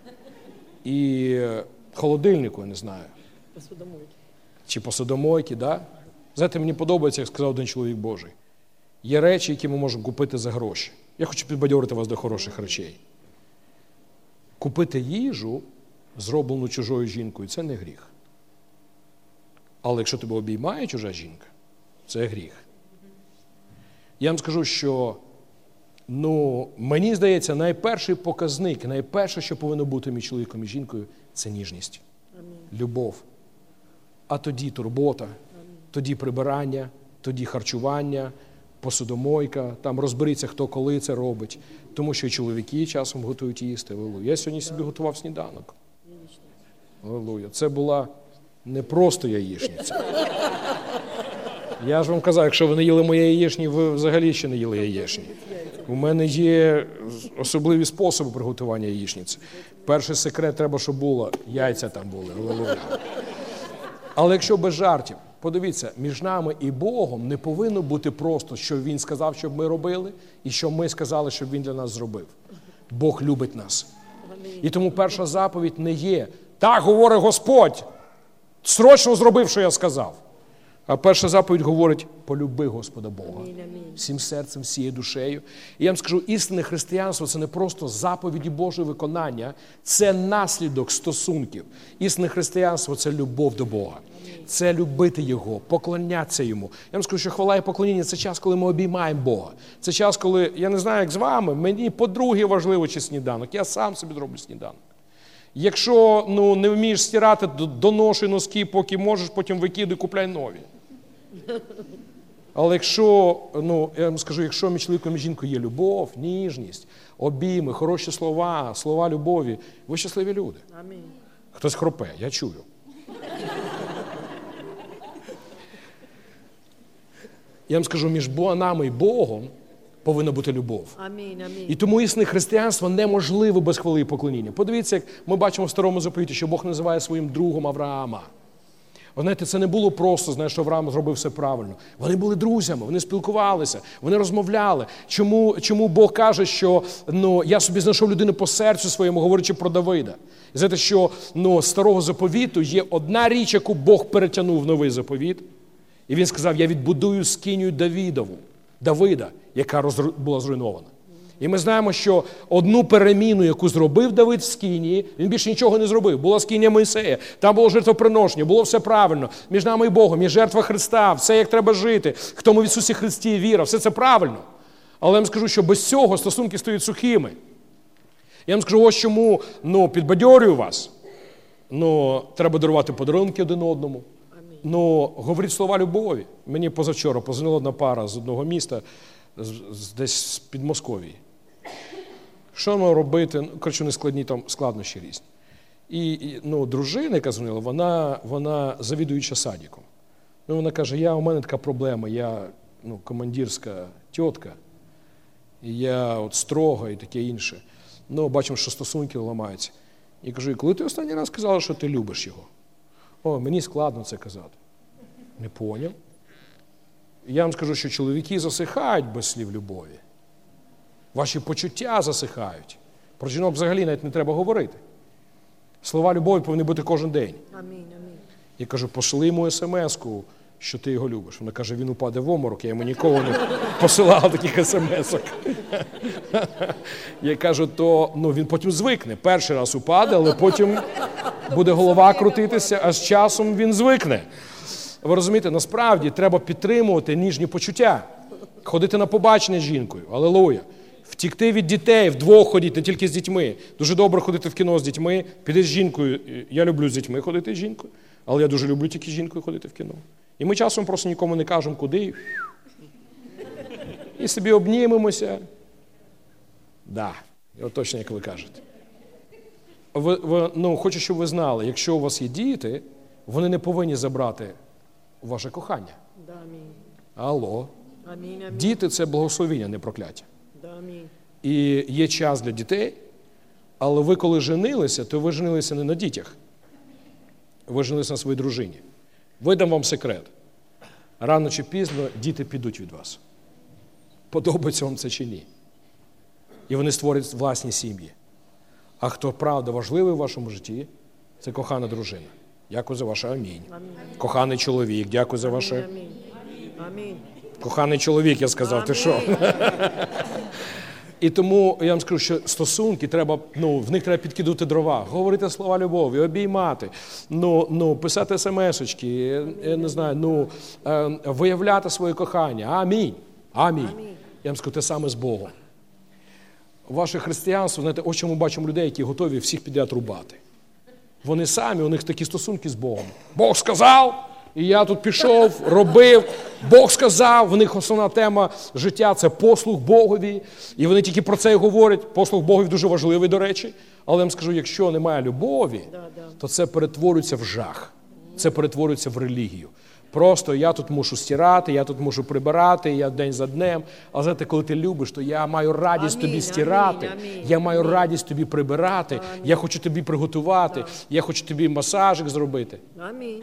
і холодильнику, я не знаю. Посудомойки. Чи посудомойки, да? Знаєте, мені подобається, як сказав один чоловік Божий. Є речі, які ми можемо купити за гроші. Я хочу підбадьорити вас до хороших речей. Купити їжу, зроблену чужою жінкою, це не гріх. Але якщо тебе обіймає чужа жінка, це гріх. Я вам скажу, що, ну, мені здається, найперший показник, найперше, що повинно бути між чоловіком і жінкою, це ніжність, Амінь. Любов. А тоді турбота, Амінь. Тоді прибирання, тоді харчування, посудомойка, там розберіться, хто коли це робить. Тому що і чоловіки часом готують їсти. Алілуя. Я сьогодні собі готував сніданок. Алілуя. Це була не просто яєчниця. Я ж вам казав, якщо ви не їли моєї яєчні, ви взагалі ще не їли яєчні. У мене є особливі способи приготування яєчниці. Перший секрет треба, щоб було, яйця там були. Алілуя. Але якщо без жартів, подивіться, між нами і Богом не повинно бути просто, що Він сказав, щоб ми робили, і що ми сказали, щоб Він для нас зробив. Бог любить нас. І тому перша заповідь не є «Так говорить Господь, срочно зробив, що я сказав». А перша заповідь говорить «Полюби Господа Бога всім серцем, всією душею». І я вам скажу, істинне християнство – це не просто заповіді Божої виконання, це наслідок стосунків. Істинне християнство – це любов до Бога. Це любити Його, поклонятися Йому. Я вам скажу, що хвала і поклоніння – це час, коли ми обіймаємо Бога. Це час, коли, я не знаю, як з вами, мені по-друге важливо чи сніданок. Я сам собі зроблю сніданок. Якщо ну, не вмієш стирати, доношуй носки, поки можеш, потім викидай, купляй нові. Але якщо, ну, я вам скажу, якщо між чоловіком і жінкою є любов, ніжність, обійми, хороші слова, слова любові, ви щасливі люди. Амінь. Хтось хропе, я чую. Я вам скажу, між нами і Богом повинна бути любов. Амінь, амінь. І тому істинне християнство неможливо без хвали і поклоніння. Подивіться, як ми бачимо в Старому Заповіті, що Бог називає своїм другом Авраама. Ви знаєте, це не було просто, знаєш, що Авраам зробив все правильно. Вони були друзями, вони спілкувалися, вони розмовляли. Чому, чому Бог каже, що ну, я собі знайшов людину по серцю своєму, говорячи про Давида. І знаєте, що ну, з Старого Заповіту є одна річ, яку Бог перетягнув в Новий Заповіт. І він сказав, я відбудую скинію Давидову, Давида, яка роз... була зруйнована. І ми знаємо, що одну переміну, яку зробив Давид в скинії, він більше нічого не зробив. Була скинія Мойсея, там було жертвоприношення, було все правильно. Між нами і Богом є жертва Христа, все як треба жити, в тому в Ісусі Христі віра, все це правильно. Але я вам скажу, що без цього стосунки стають сухими. Я вам скажу, ось чому ну, підбадьорюю вас. Ну, треба дарувати подарунки один одному. Ну, говоріть слова любові. Мені позавчора позвонила одна пара з одного міста, десь з Підмосков'ї. Що нам робити? Ну, коротше, вони складні там складнощі різні. І, і ну, дружина, яка дзвонила, вона, вона завідуюча садиком. Ну, вона каже, я, у мене така проблема, я ну, командирська тітка, і я от строга і таке інше. Ну, бачимо, що стосунки ламаються. І кажу, коли ти останній раз казала, що ти любиш його? О, мені складно це казати. Не поняв. Я вам скажу, що чоловіки засихають без слів любові. Ваші почуття засихають. Про жінок взагалі навіть не треба говорити. Слова любові повинні бути кожен день. Амінь, амінь. Я кажу, пошли йому смс-ку, що ти його любиш. Вона каже, він упаде в оморок, я йому ніколи не посилав таких смс-ок. Я кажу, то ну, він потім звикне. Перший раз упаде, але потім буде голова крутитися, а з часом він звикне. Ви розумієте, насправді треба підтримувати ніжні почуття. Ходити на побачення з жінкою, алілуя. Втікти від дітей, вдвох ходити, не тільки з дітьми. Дуже добре ходити в кіно з дітьми, піти з жінкою. Я люблю з дітьми ходити з жінкою, але я дуже люблю тільки з жінкою ходити в кіно. І ми часом просто нікому не кажемо, куди. І собі обнімемося. Да, от точно, як ви кажете. Ви, ви, ну, хочу, щоб ви знали, якщо у вас є діти, вони не повинні забрати ваше кохання. Да, амінь. Алло. Амінь, амінь. Діти – це благословіння, не прокляття. Да, амінь. І є час для дітей, але ви коли женилися, то ви женилися не на дітях. Ви женилися на своїй дружині. Видам вам секрет. Рано чи пізно діти підуть від вас. Подобається вам це чи ні. І вони створять власні сім'ї. А хто правда важливий в вашому житті, це кохана дружина. Дякую за ваше амінь. Амінь. Коханий чоловік, дякую за ваше... Амінь. Амінь. Коханий чоловік, я сказав, ти що? І тому я вам скажу, що стосунки треба, ну, в них треба підкидувати дрова, говорити слова любові, обіймати, ну, ну, писати смс-очки, я не знаю, ну, е, виявляти своє кохання. Амінь. Амінь. Амінь. Я вам скажу, те саме з Богом. Ваше християнство, знаєте, ось чому бачимо людей, які готові всіх підряд рубати. Вони самі, у них такі стосунки з Богом. Бог сказав, і я тут пішов, робив. Бог сказав, в них основна тема життя – це послуг Богові. І вони тільки про це і говорять. Послуг Богові дуже важливий, до речі. Але я вам скажу, якщо немає любові, Да, да. то це перетворюється в жах. Це перетворюється в релігію. Просто я тут мушу стирати, я тут мушу прибирати, я день за днем. Але знаєте, коли ти любиш, то я маю радість Амінь, тобі стирати, амінь, амінь, я маю амінь. радість тобі прибирати, Амінь. я хочу тобі приготувати, я хочу тобі масажик зробити. Амінь.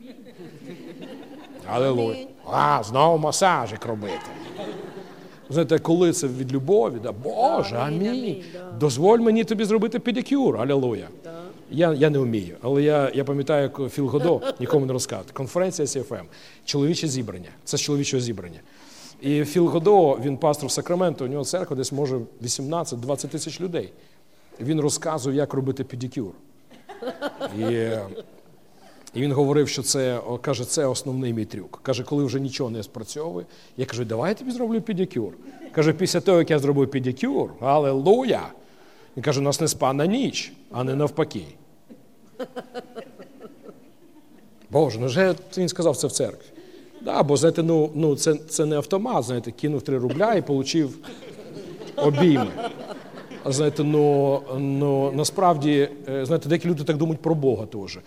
Алілуя. Амінь. А, знову масажик робити. Знаєте, коли це від любові, да, Боже, Амінь, амінь, амінь, да. дозволь мені тобі зробити педикюр, алілуя. Да. Я, я не вмію, але я, я пам'ятаю, як Філ Годо, нікому не розказав, конференція Сі Еф Ем, чоловіче зібрання, це з чоловічого зібрання. І Філ Годо, він пастор в Сакраменто, у нього церква десь може вісімнадцять-двадцять тисяч людей. Він розказує, як робити педикюр. І, і він говорив, що це, каже, це основний мій трюк. Каже, коли вже нічого не спрацьовує, я кажу, давай я тобі зроблю педикюр. Каже, після того, як я зробив педикюр, алілуя, він каже, у нас не спана ніч, а не навпаки. Боже, ну вже він сказав це в церкві. Да, бо, знаєте, ну, ну це, це не автомат, знаєте, кинув три рубля і отримав обійми. А знаєте, ну, ну насправді, знаєте, деякі люди так думають про Бога теж.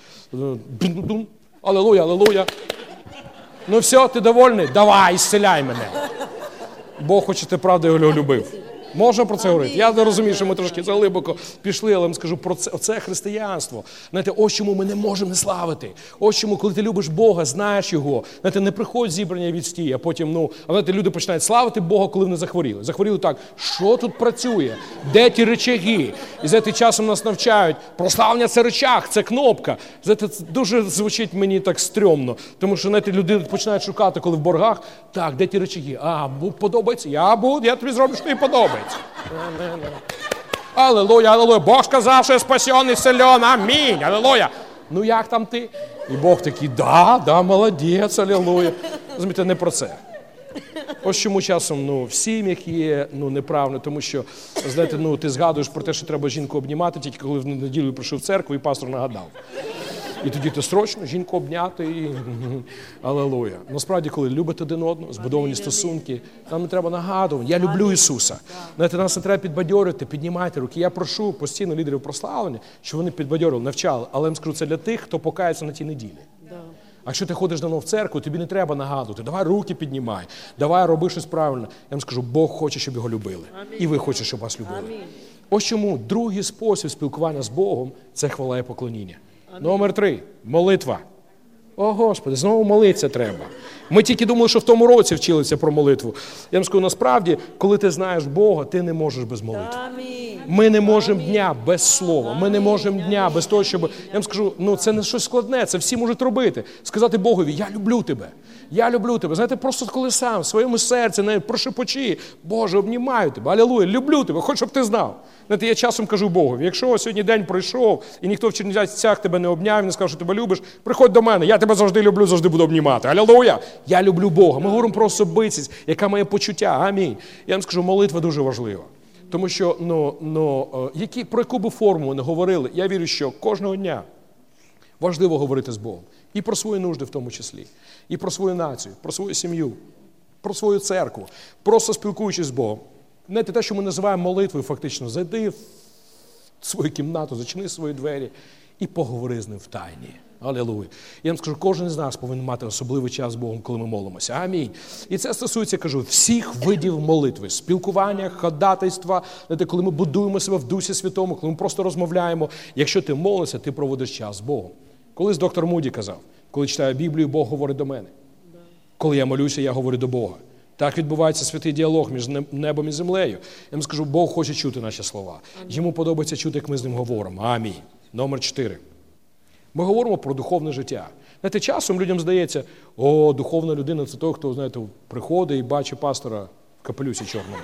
Алілуя, алілуя. Ну все, ти довольний? Давай, ісцеляй мене. Бог хоче, ти правда його любив. Можна про це говорити? Я не розумію, що ми трошки заглибоко пішли, але я вам скажу про це, це християнство. Знаєте, ось чому ми не можемо не славити. Ось чому, коли ти любиш Бога, знаєш Його, знаєте, не приходь зібрання від стій, а потім, ну, а знаєте, люди починають славити Бога, коли вони захворіли. Захворіли так, що тут працює? Де ті речаги? І, знаєте, часом нас навчають, прославлення – це речаг, це кнопка. Знаєте, це дуже звучить мені так стрьомно, тому що, знаєте, люди починають шукати, коли в боргах, так, де ті речаги? А, подобається? Я буду, я тобі зроблю, що тобі подобається. Алілуя, алілуя. Бог сказав, що я спасений, силен. Амінь. Алілуя. Ну як там ти? І Бог такий, да, да, молодець, алілуя. Розумієте, не про це. Ось чому часом, ну, в сім'ях є, ну, неправильно, тому що, знаєте, ну, ти згадуєш про те, що треба жінку обнімати, тільки коли в неділю прийшов в церкву і пастор нагадав. І тоді ти срочно жінку обняти і алілуя. Насправді, коли любите один одного, збудовані стосунки, нам не треба нагадувати. Я люблю Ісуса. Знаєте, нас не треба підбадьорювати, піднімайте руки. Я прошу постійно лідерів прославлення, щоб вони підбадьорювали, навчали. Але я вам скажу, це для тих, хто покається на тій неділі. А якщо ти ходиш давно в церкву, тобі не треба нагадувати. Давай руки піднімай, давай роби щось правильно. Я вам скажу, Бог хоче, щоб його любили. І ви хочете, щоб вас любили. Ось чому другий спосіб спілкування з Богом – це хвала і поклоніння. Номер три – молитва. О, Господи, знову молитися треба. Ми тільки думали, що в тому році вчилися про молитву. Я вам скажу, насправді, коли ти знаєш Бога, ти не можеш без молитви. Ми не можемо дня без слова. Ми не можемо дня без того, щоб... Я вам скажу, ну це не щось складне, це всі можуть робити. Сказати Богові, я люблю тебе. Я люблю тебе. Знаєте, просто коли сам в своєму серці не прошепочи, Боже, обнімаю тебе, алілуя, люблю тебе, хоч щоб ти знав. Знаєте, я часом кажу Богові, якщо сьогодні день пройшов, і ніхто в Чернівцях тебе не обняв, не сказав, що тебе любиш, приходь до мене, я тебе завжди люблю, завжди буду обнімати. Алілуя! Я люблю Бога. Ми говоримо про особистість, яка має почуття. Амінь. Я вам скажу, молитва дуже важлива. Тому що, ну, ну, які, про яку би форму не говорили, я вірю, що кожного дня важливо говорити з Богом. І про свої нужди в тому числі. І про свою націю, про свою сім'ю, про свою церкву. Просто спілкуючись з Богом. Знаєте, те, що ми називаємо молитвою, фактично, зайди в свою кімнату, зачини свої двері і поговори з ним в тайні. Алілуя. Я вам скажу, кожен з нас повинен мати особливий час з Богом, коли ми молимося. Амінь. І це стосується, кажу, всіх видів молитви. Спілкування, ходатайства, знаєте, коли ми будуємо себе в Дусі Святому, коли ми просто розмовляємо. Якщо ти молишся, ти проводиш час з Богом. Колись доктор Муді казав, коли читаю Біблію, Бог говорить до мене. Коли я молюся, я говорю до Бога. Так відбувається святий діалог між небом і землею. Я вам скажу, Бог хоче чути наші слова. Йому подобається чути, як ми з ним говоримо. Амінь. Номер чотири. Ми говоримо про духовне життя. Знаєте, часом людям здається, о, духовна людина – це той, хто, знаєте, приходить і бачить пастора в капелюсі чорному.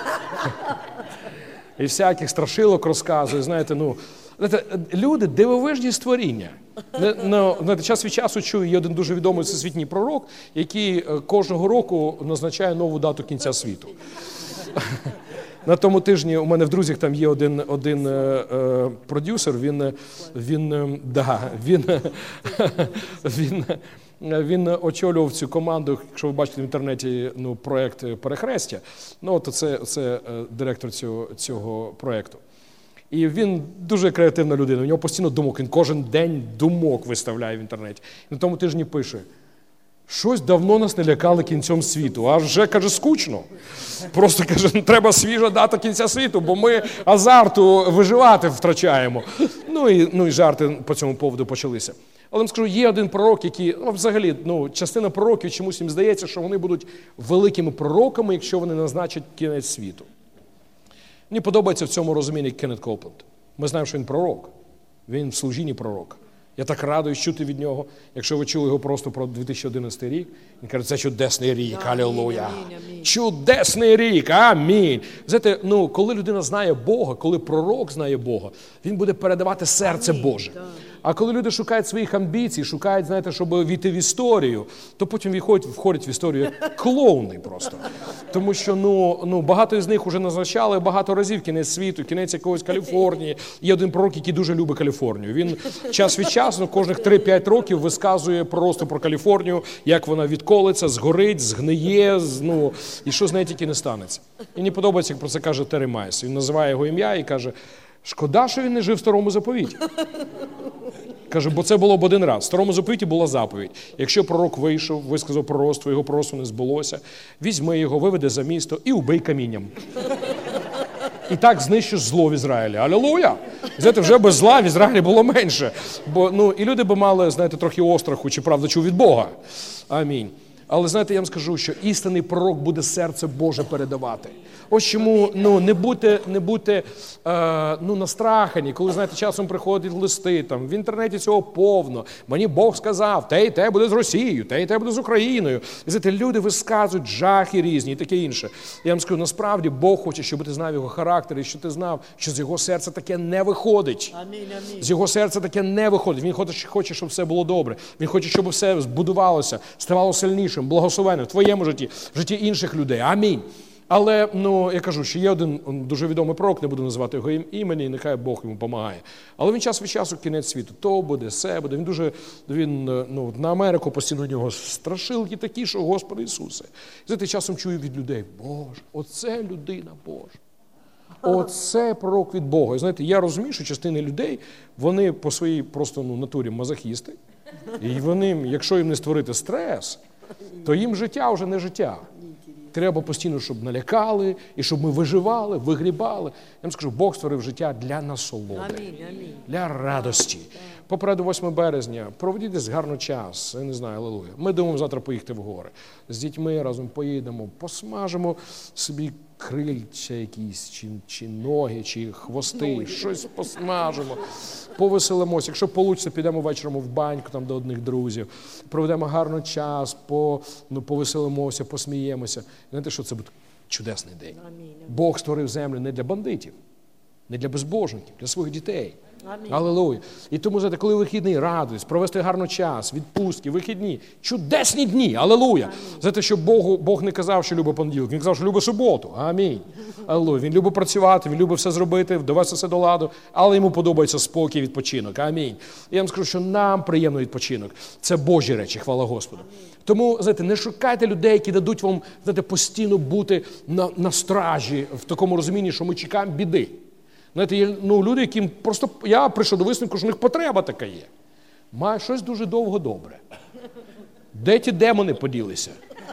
І всяких страшилок розказує, знаєте, ну, знаєте, люди – дивовижні створіння. Знаєте, час від часу чую, є один дуже відомий всесвітній пророк, який кожного року назначає нову дату кінця світу. На тому тижні у мене в друзях там є один, один е, продюсер, він, він, да, він, він, він очолював цю команду, якщо ви бачите в інтернеті, ну, проєкт «Перехрестя», ну, от це, це директор цього, цього проєкту. І він дуже креативна людина, у нього постійно думок, він кожен день думок виставляє в інтернеті. І на тому тижні пише, щось давно нас не лякали кінцем світу, а вже, каже, скучно. Просто, каже, треба свіжа дата кінця світу, бо ми азарту виживати втрачаємо. Ну і, ну, і жарти по цьому поводу почалися. Але вам скажу, є один пророк, який, ну, взагалі, ну, частина пророків, чомусь їм здається, що вони будуть великими пророками, якщо вони назначать кінець світу. Мені подобається в цьому розумінні Кеннет Копленд. Ми знаємо, що він пророк. Він в служінні пророк. Я так радуюсь чути від нього. Якщо ви чули його просто про дві тисячі одинадцятий рік, він каже, це чудесний рік, алілуя. Чудесний рік, амінь. Знаєте, ну, коли людина знає Бога, коли пророк знає Бога, він буде передавати серце Боже. А коли люди шукають своїх амбіцій, шукають, знаєте, щоб війти в історію, то потім виходять, входять в історію як клоуни просто. Тому що, ну, ну, багато з них вже назначали багато разів кінець світу, кінець якогось Каліфорнії. Є один пророк, який дуже любить Каліфорнію. Він час від часу, ну, кожних три-п'ять років висказує просто про Каліфорнію, як вона відколиться, згорить, згниє, ну, і що з нею тільки не станеться. І мені подобається, як про це каже Террі Майс. Він називає його ім'я і каже, шкода, що він не жив в Старому Заповіті. Каже, бо це було б один раз. В старому заповіті була заповідь. Якщо пророк вийшов, висказав пророцтво, його пророцтво не збулося, візьми його, виведи за місто і убий камінням. І так знищиш зло в Ізраїлі. Алілуя! Знаєте, вже без зла в Ізраїлі було менше. Бо, ну, і люди би мали, знаєте, трохи остраху, чи правда чув від Бога. Амінь. Але, знаєте, я вам скажу, що істинний пророк буде серце Боже передавати. Ось чому, ну, не будьте, не будьте е, ну, настрахані, коли, знаєте, часом приходять листи, там, в інтернеті цього повно. Мені Бог сказав, те і те буде з Росією, те і те буде з Україною. І, знаєте, люди висказують жахи різні і таке інше. Я вам скажу, насправді, Бог хоче, щоб ти знав його характер, і щоб ти знав, що з його серця таке не виходить. Амінь, амінь. З його серця таке не виходить. Він хоче, хоче, щоб все було добре. Він хоче, щоб все збудувалося, ставало сильнішим, благословенним в твоєму житті, в житті інших людей. Амінь. Але, ну, я кажу, що є один дуже відомий пророк, не буду називати його імені, нехай Бог йому допомагає. Але він час від часу кінець світу. То буде, все буде. Він дуже, він, ну, на Америку постійно у нього страшилки такі, що, Господи Ісусе. І знаєте, часом чую від людей, Боже, оце людина Божа. Оце пророк від Бога. І знаєте, я розумію, що частина людей, вони по своїй просто, ну, натурі мазохісти. І вони, якщо їм не створити стрес, то їм життя вже не життя. Треба постійно, щоб налякали, і щоб ми виживали, вигрібали. Я вам скажу, Бог створив життя для насолоди, Амінь, амінь. для радості. Попереду восьмого березня проведіть десь гарний час, я не знаю, алілуя. Ми думаємо завтра поїхати в гори. З дітьми разом поїдемо, посмажимо собі крильця якісь, чи, чи ноги, чи хвости, ноги. Щось посмажимо, повеселимося. Якщо вийде, підемо вечором в баньку там до одних друзів, проведемо гарний час, по, ну, повеселимося, посміємося. Знаєте, що це буде чудесний день. Амінь. Бог створив землю не для бандитів, не для безбожників, для своїх дітей. Амінь. Алілуя. І тому, знаєте, коли вихідний, радуйтесь, провести гарний час, відпустки, вихідні, чудесні дні, алілуя. Знаєте, що Богу, Бог не казав, що любить понеділок, Він казав, що любить суботу. Амінь. Алілуя. Він любить працювати, Він любить все зробити, довести все до ладу, але йому подобається спокій, відпочинок. Амінь. І я вам скажу, що нам приємно відпочинок. Це Божі речі, хвала Господу. Тому, знаєте, не шукайте людей, які дадуть вам, знаєте, постійно бути на, на стражі, в такому розумінні, що ми чекаємо біди. Знаєте, є, ну, люди, яким просто, я прийшов до висновку, що у них потреба така є. Має щось дуже довго добре. Де ті демони поділися?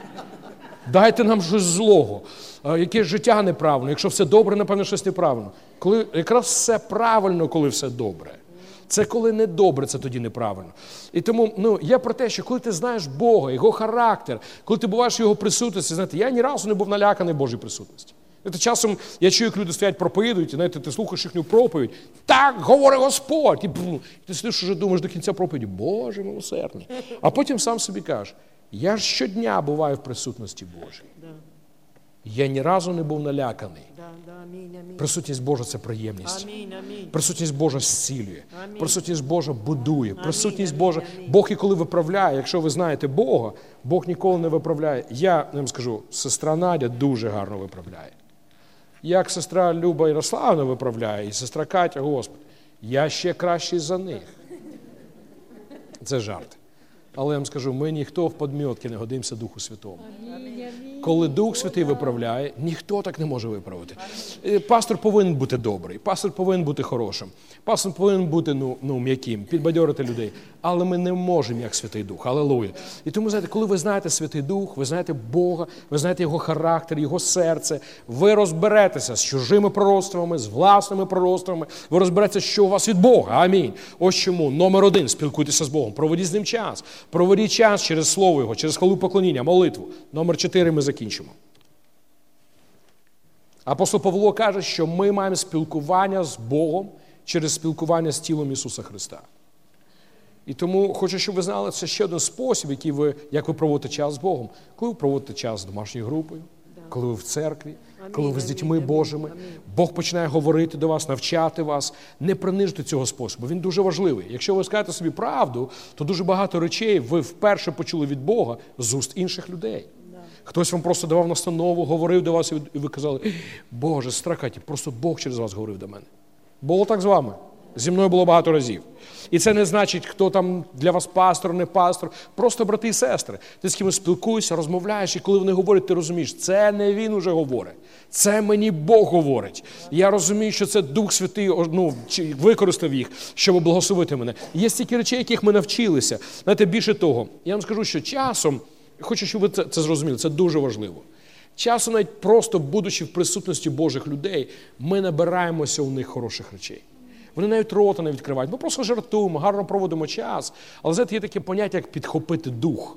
Дайте нам щось злого. А, яке життя неправильно. Якщо все добре, напевно, щось неправильно. Коли, якраз все правильно, коли все добре. Це коли не добре, це тоді неправильно. І тому, ну, я про те, що коли ти знаєш Бога, Його характер, коли ти буваєш в Його присутності, знаєте, я ні разу не був наляканий Божій присутності. Знаєте, часом я чую, як люди стоять, проповідують, і, знаєте, ти слухаєш їхню проповідь. Так говорить Господь. І бу, ти сидиш вже думаєш до кінця проповіді, Боже милосердний. А потім сам собі кажеш, я ж щодня буваю в присутності Божій. Да. Я ні разу не був наляканий. Да, да, амінь, амінь. Присутність Божа – це приємність. Амінь, амінь. Присутність Божа зцілює. Амінь. Присутність Божа будує. Присутність амінь, Божа. амінь. Бог і коли виправляє, якщо ви знаєте Бога, Бог ніколи не виправляє. Я вам скажу, сестра Надя дуже гарно виправляє. Як сестра Люба Ярославна виправляє, і сестра Катя, Господи, я ще кращий за них. Це жарт. Але я вам скажу, ми ніхто в подмьотки не годимося Духу Святому. Коли Дух Святий виправляє, ніхто так не може виправити. Пастор повинен бути добрий, пастор повинен бути хорошим, пастор повинен бути, ну, ну, м'яким, підбадьорити людей. Але ми не можемо, як Святий Дух. Алілуя. І тому, знаєте, коли ви знаєте Святий Дух, ви знаєте Бога, ви знаєте Його характер, Його серце, ви розберетеся з чужими пророцтвами, з власними пророцтвами, ви розберетеся, що у вас від Бога. Амінь. Ось чому. Номер один. Спілкуйтеся з Богом. Проведіть з Ним час. Проведіть час через Слово Його, через хвалу поклоніння, молитву. Номер чотири ми закінчимо. Апостол Павло каже, що ми маємо спілкування з Богом через спілкування з тілом Ісуса Христа. І тому хочу, щоб ви знали, це ще один спосіб, який ви, як ви проводите час з Богом. Коли ви проводите час з домашньою групою, коли ви в церкві, Амінь, коли ви з дітьми амінь, Божими, амінь. Бог починає говорити до вас, навчати вас, не принижте цього способу. Він дуже важливий. Якщо ви скажете собі правду, то дуже багато речей ви вперше почули від Бога з уст інших людей. Хтось вам просто давав настанову, говорив до вас, і ви казали, Боже, страхаті, просто Бог через вас говорив до мене. Було так з вами? Зі мною було багато разів. І це не значить, хто там для вас пастор, не пастор. Просто брати і сестри. Ти з кимось спілкуєшся, розмовляєш, і коли вони говорять, ти розумієш, це не він уже говорить. Це мені Бог говорить. Я розумію, що це Дух Святий ну, використав їх, щоб благословити мене. Є стільки речей, яких ми навчилися. Знаєте, більше того, я вам скажу, що часом, хочу, щоб ви це, це зрозуміли, це дуже важливо. Часом навіть просто, будучи в присутності Божих людей, ми набираємося у них хороших речей. Вони навіть рота не відкривають. Ми просто жартуємо, гарно проводимо час. Але, знаєте, є таке поняття, як підхопити дух.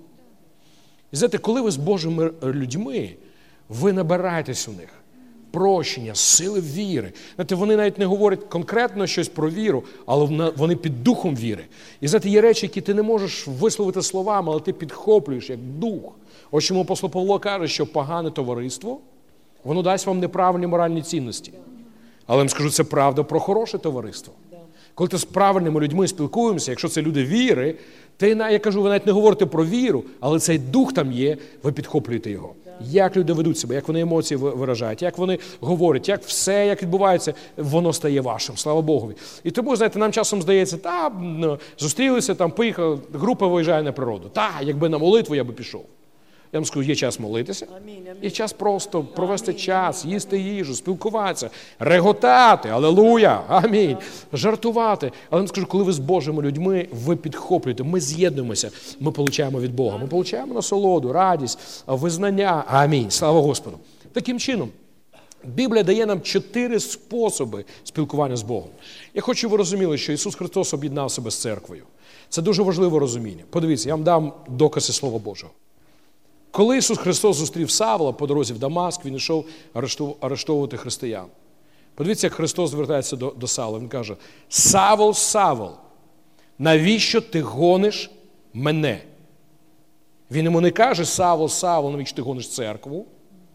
І, знаєте, коли ви з Божими людьми, ви набираєтесь у них прощення, сили віри. Знаєте, вони навіть не говорять конкретно щось про віру, але вони під духом віри. І, знаєте, є речі, які ти не можеш висловити словами, але ти підхоплюєш як дух. Ось чому апостол Павло каже, що погане товариство, воно дасть вам неправильні моральні цінності. Але я вам скажу, це правда про хороше товариство. Коли ти з правильними людьми спілкуємося, якщо це люди віри, ти, я кажу, ви навіть не говорите про віру, але цей дух там є, ви підхоплюєте його. Як люди ведуть себе, як вони емоції виражають, як вони говорять, як все, як відбувається, воно стає вашим, слава Богові. І тому, знаєте, нам часом здається, та, зустрілися, там, поїхали, група виїжджає на природу. Та, якби на молитву я би пішов. Я вам скажу, є час молитися, і час просто провести час, їсти їжу, спілкуватися, реготати, алелуя, амінь, жартувати. Але я вам скажу, коли ви з Божими людьми, ви підхоплюєте, ми з'єднуємося, ми получаємо від Бога, ми получаємо насолоду, радість, визнання, амінь, слава Господу. Таким чином, Біблія дає нам чотири способи спілкування з Богом. Я хочу, щоб ви розуміли, що Ісус Христос об'єднав себе з церквою. Це дуже важливе розуміння. Подивіться, я вам дам докази Слова Божого. Коли Ісус Христос зустрів Савла по дорозі в Дамаск, Він йшов арештовувати християн. Подивіться, як Христос звертається до, до Савла. Він каже, Савл, Савл, навіщо ти гониш мене? Він йому не каже, Савл, Савл, навіщо ти гониш церкву?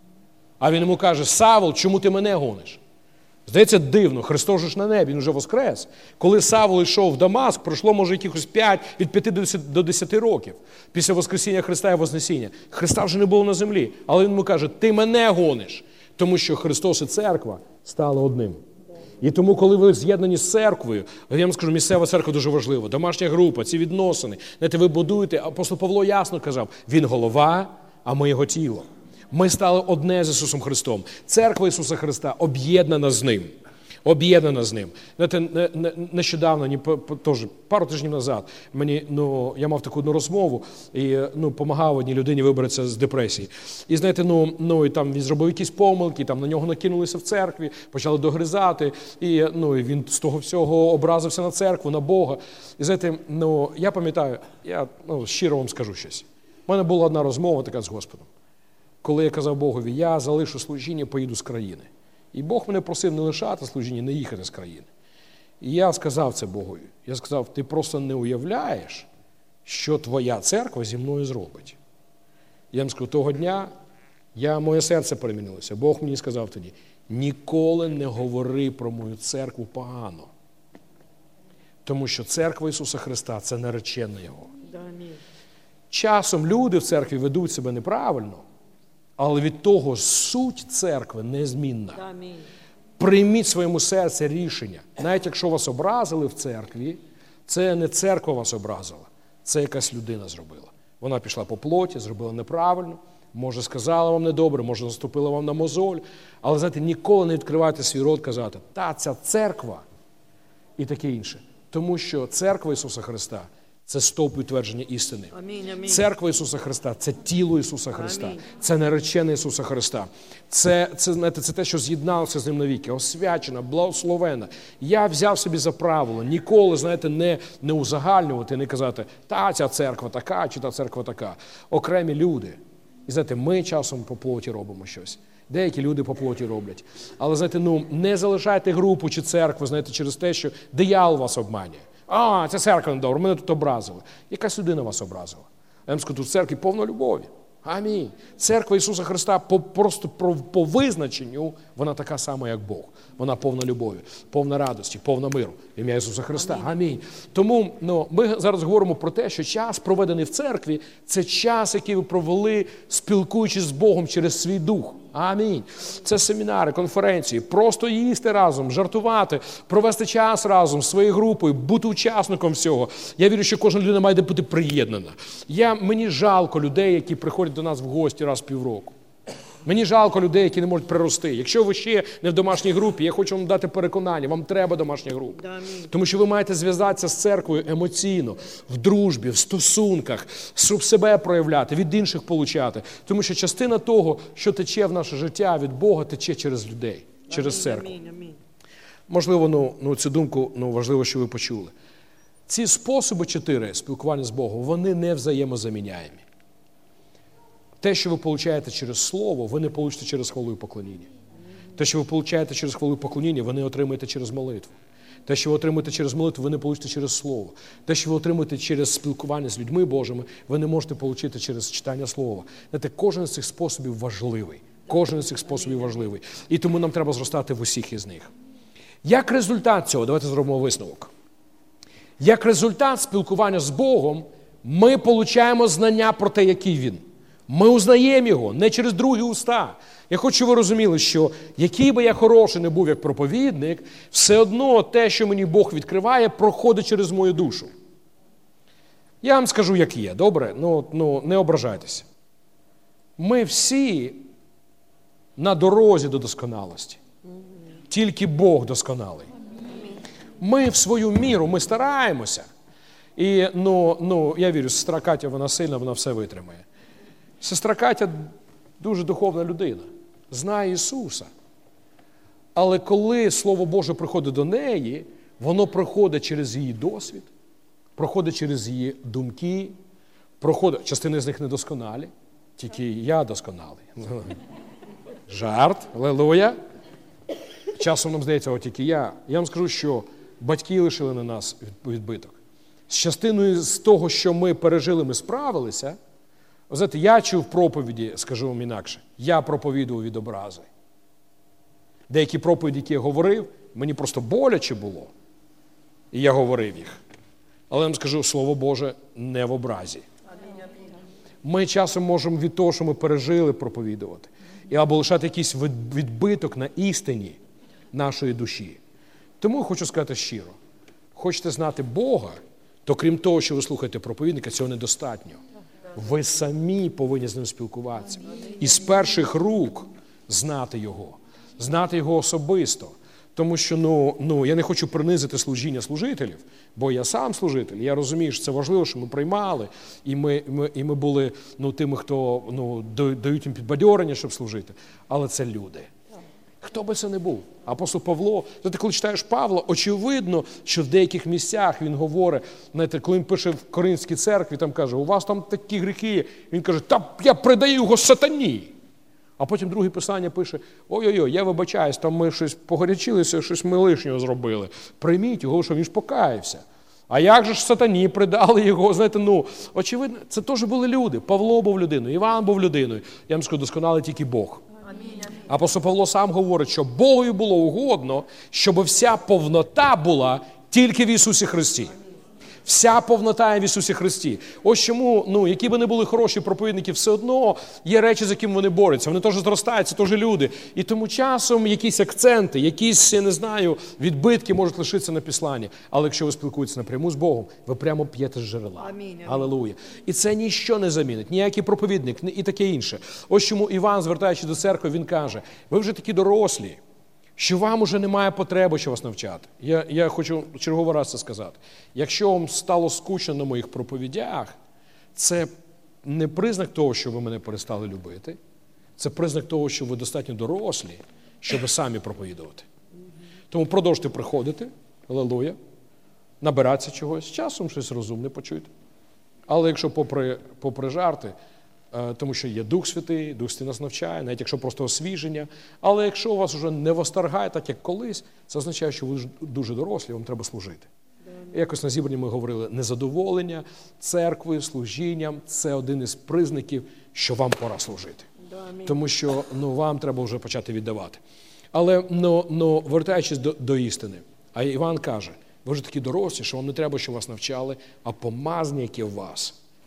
А він йому каже, Савл, чому ти мене гониш? Здається, дивно, Христос же ж на небі, Він вже воскрес. Коли Савл йшов в Дамаск, пройшло, може, якихось п'ять, від п'яти до десяти років. Після Воскресіння Христа і Вознесіння. Христа вже не було на землі. Але Він йому каже, ти мене гониш. Тому що Христос і церква стали одним. І тому, коли ви з'єднані з церквою, я вам скажу, місцева церква дуже важлива, домашня група, ці відносини. Знаєте, ви будуєте, апостол Павло ясно казав, Він голова, а ми його тіло. Ми стали одне з Ісусом Христом. Церква Ісуса Христа об'єднана з Ним. Об'єднана з Ним. Знаєте, не, не, нещодавно, ні, тож, пару тижнів назад, мені, ну, я мав таку одну розмову і ну, допомагав одній людині вибратися з депресії. І знаєте, ну, ну і там він зробив якісь помилки, там на нього накинулися в церкві, почали догризати, і, ну, і він з того всього образився на церкву, на Бога. І знаєте, ну, я пам'ятаю, я ну, щиро вам скажу щось. У мене була одна розмова така з Господом. Коли я казав Богові, я залишу служіння, поїду з країни. І Бог мене просив не лишати служіння, не їхати з країни. І я сказав це Богові. Я сказав, ти просто не уявляєш, що твоя церква зі мною зробить. Я їм сказав, того дня я, моє серце перемінилося. Бог мені сказав тоді, ніколи не говори про мою церкву погано. Тому що церква Ісуса Христа – це наречена Його. Часом люди в церкві ведуть себе неправильно, але від того суть церкви незмінна. Амінь. Прийміть в своєму серці рішення. Навіть якщо вас образили в церкві, це не церква вас образила, це якась людина зробила. Вона пішла по плоті, зробила неправильно, може сказала вам недобре, може наступила вам на мозоль, але, знаєте, ніколи не відкривайте свій рот казати, та, ця церква і таке інше. Тому що церква Ісуса Христа – це стовп підтвердження істини. Амінь, амінь. Церква Ісуса Христа – це тіло Ісуса Христа. Амінь. Це наречене Ісуса Христа. Це, це, знаєте, це те, що з'єдналося з Ним навіки. Освячена, благословена. Я взяв собі за правило ніколи, знаєте, не, не узагальнювати, не казати, та ця церква така, чи та церква така. Окремі люди. І, знаєте, ми часом по плоті робимо щось. Деякі люди по плоті роблять. Але, знаєте, ну, не залишайте групу чи церкву, знаєте, через те, що диявол вас обманює. А, це церква не добре, мене тут образили. Якась людина вас образила. Я вам скажу, тут в церкві повно любові. Амінь. Церква Ісуса Христа по, просто по, по визначенню, вона така сама, як Бог. Вона повна любові, повна радості, повна миру. В ім'я Ісуса Христа. Амінь. Амінь. Тому ну, ми зараз говоримо про те, що час, проведений в церкві, це час, який ви провели, спілкуючись з Богом через свій дух. Амінь. Це семінари, конференції, просто їсти разом, жартувати, провести час разом з своєю групою, бути учасником всього. Я вірю, що кожна людина має бути приєднана. Я, мені жалко людей, які приходять до нас в гості раз в півроку. Мені жалко людей, які не можуть прирости. Якщо ви ще не в домашній групі, я хочу вам дати переконання, вам треба домашня група. Тому що ви маєте зв'язатися з церквою емоційно, в дружбі, в стосунках, щоб себе проявляти, від інших получати. Тому що частина того, що тече в наше життя від Бога, тече через людей, через церкву. Можливо, ну, ну, цю думку ну, важливо, що ви почули. Ці способи чотири спілкування з Богом, вони не взаємозаміняємі. Те, що ви получаєте через слово, ви не получите через хвалу і поклоніння. Те, що ви получаєте через хвалу і поклоніння, ви не отримаєте через молитву. Те, що ви отримаєте через молитву, ви не получите через слово. Те, що ви отримаєте через спілкування з людьми Божими, ви не можете отримати через читання слова. Знаєте, кожен з цих способів важливий. Кожен з цих способів важливий. І тому нам треба зростати в усіх із них. Як результат цього, давайте зробимо висновок. Як результат спілкування з Богом, ми отримуємо знання про те, який Він. Ми узнаємо його не через другі уста. Я хочу, щоб ви розуміли, що який би я хороший не був як проповідник, все одно те, що мені Бог відкриває, проходить через мою душу. Я вам скажу, як є, добре? Ну, ну не ображайтеся. Ми всі на дорозі до досконалості. Тільки Бог досконалий. Ми в свою міру, ми стараємося. І, ну, ну я вірю, сестра Катя, вона сильна, вона все витримає. Сестра Катя дуже духовна людина, знає Ісуса. Але коли Слово Боже приходить до неї, воно проходить через її досвід, проходить через її думки, проходить, частини з них недосконалі, тільки я досконалий. Жарт, алелуя. Часом нам здається, от тільки я. Я вам скажу, що батьки лишили на нас відбиток. З частиною з того, що ми пережили, ми справилися. Знаєте, я чув проповіді, скажу вам інакше, я проповідував від образи. Деякі проповіді, які я говорив, мені просто боляче було, і я говорив їх. Але я вам скажу, Слово Боже не в образі. Ми часом можемо від того, що ми пережили, проповідувати, і або лишати якийсь відбиток на істині нашої душі. Тому хочу сказати щиро, хочете знати Бога, то крім того, що ви слухаєте проповідника, цього недостатньо. Ви самі повинні з ним спілкуватися. І з перших рук знати його. Знати його особисто. Тому що, ну, ну, я не хочу принизити служіння служителів, бо я сам служитель. Я розумію, що це важливо, що ми приймали. І ми, ми, і ми були ну, тими, хто ну, дають їм підбадьорення, щоб служити. Але це люди. Хто би це не був? Апостол Павло, знаєте, коли читаєш Павла, очевидно, що в деяких місцях він говорить, знаєте, коли він пише в Коринфській церкві, там каже, у вас там такі гріхи, він каже, та я предаю його сатані. А потім друге писання пише, ой-ой-ой, я вибачаюсь, там ми щось погорячилися, щось ми лишнього зробили. Прийміть його, що він ж покаявся. А як же ж сатані придали його, знаєте, ну, очевидно, це теж були люди. Павло був людиною, Іван був людиною. Я вам скажу, досконалий тільки Бог. Апостол Павло сам говорить, що Богові було угодно, щоб вся повнота була тільки в Ісусі Христі. Вся повнота в Ісусі Христі. Ось чому, ну, які би не були хороші проповідники, все одно є речі, з якими вони борються. Вони теж зростають, це теж люди. І тому часом якісь акценти, якісь, я не знаю, відбитки можуть лишитися на післанні. Але якщо ви спілкуєтеся напряму з Богом, ви прямо п'єте з джерела. Амінь. Алілуя. І це ніщо не замінить, ніякий проповідник і таке інше. Ось чому Іван, звертаючись до церкви, він каже, ви вже такі дорослі, що вам уже немає потреби, що вас навчати. Я, я хочу черговий раз це сказати. Якщо вам стало скучно на моїх проповідях, це не признак того, що ви мене перестали любити. Це признак того, що ви достатньо дорослі, щоб самі проповідувати. Тому продовжуйте приходити, алілуя, набиратися чогось, з часом щось розумне почуйте. Але якщо попри, попри жарти, тому що є Дух Святий, Дух Святий нас навчає, навіть якщо просто освіження. Але якщо вас вже не восторгає, так як колись, це означає, що ви дуже дорослі, вам треба служити. І якось на зібранні ми говорили, незадоволення церкви, служінням – це один із признаків, що вам пора служити. Тому що ну, вам треба вже почати віддавати. Але ну, ну, вертаючись до, до істини, а Іван каже, ви вже такі дорослі, що вам не треба, щоб вас навчали, а помазання, яке в вас,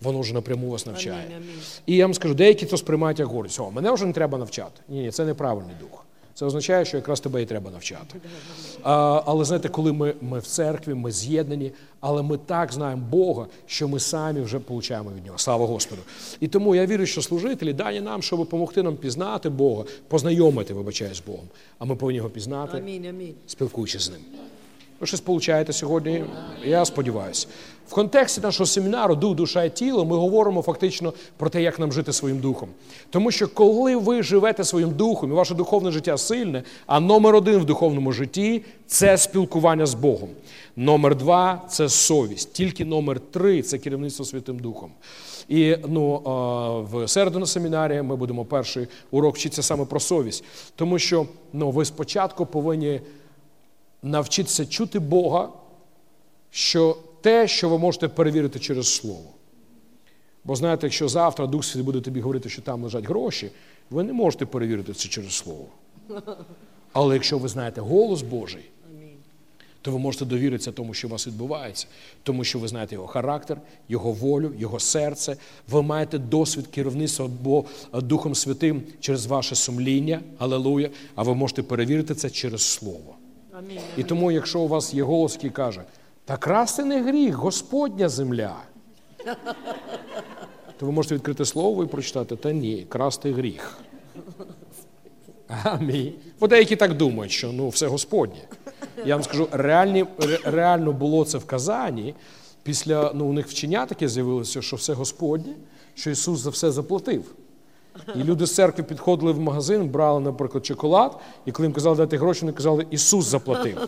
Воно вже напряму вас навчає. Амінь, амінь. І я вам скажу, деякі то сприймають як гордість. О, мене вже не треба навчати. Ні, ні, це неправильний дух. Це означає, що якраз тебе і треба навчати. А, але знаєте, коли ми, ми в церкві, ми з'єднані, але ми так знаємо Бога, що ми самі вже получаємо від Нього. Слава Господу. І тому я вірю, що служителі дані нам, щоб допомогти нам пізнати Бога, познайомити, вибачаю, з Богом. А ми повинні його пізнати, Амінь, амінь. спілкуючись з Ним. Ви щось получаєте сьогодні? Я сподіваюся. В контексті нашого семінару «Дух, душа і тіло» ми говоримо фактично про те, як нам жити своїм духом. Тому що коли ви живете своїм духом, і ваше духовне життя сильне, а номер один в духовному житті – це спілкування з Богом. Номер два – це совість. Тільки номер три – це керівництво Святим Духом. І ну, в середу на семінарі ми будемо перший урок вчитися саме про совість. Тому що ну, ви спочатку повинні навчитися чути Бога, що те, що ви можете перевірити через Слово. Бо знаєте, якщо завтра Дух Святий буде тобі говорити, що там лежать гроші, ви не можете перевірити це через Слово. Але якщо ви знаєте голос Божий, то ви можете довіритися тому, що у вас відбувається, тому що ви знаєте Його характер, Його волю, Його серце. Ви маєте досвід керівництва Духом Святим через ваше сумління, алелуя, а ви можете перевірити це через Слово. Амінь. І тому, якщо у вас є голос, який каже, та красти не гріх, Господня земля, то ви можете відкрити слово і прочитати, та ні, красти гріх. Амінь. Бо деякі так думають, що ну, все Господнє. Я вам скажу, реальні, ре, реально було це в Казані, після, ну, у них вчення таке з'явилося, що все Господнє, що Ісус за все заплатив. І люди з церкви підходили в магазин, брали, наприклад, шоколад, і коли їм казали дати гроші, вони казали, Ісус заплатив.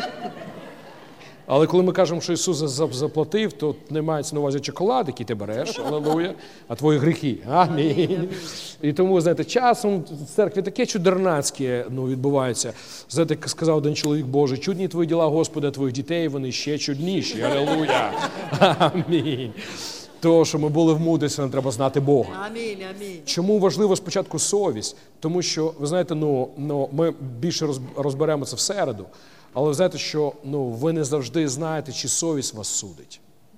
Але коли ми кажемо, що Ісус заплатив, то не мається на увазі шоколад, який ти береш, алелуя, а твої гріхи. Амінь. І тому, знаєте, часом в церкві таке чудернацьке ну, відбувається. Знаєте, як сказав один чоловік Божий, чудні твої діла, Господи, а твоїх дітей, вони ще чудніші. Алелуя. Амінь. То, що ми були в мудрості, нам треба знати Бога. Амінь, амінь. Чому важливо спочатку совість? Тому що, ви знаєте, ну, ну, ми більше розберемо це в середу, але ви знаєте, що ну, ви не завжди знаєте, чи совість вас судить.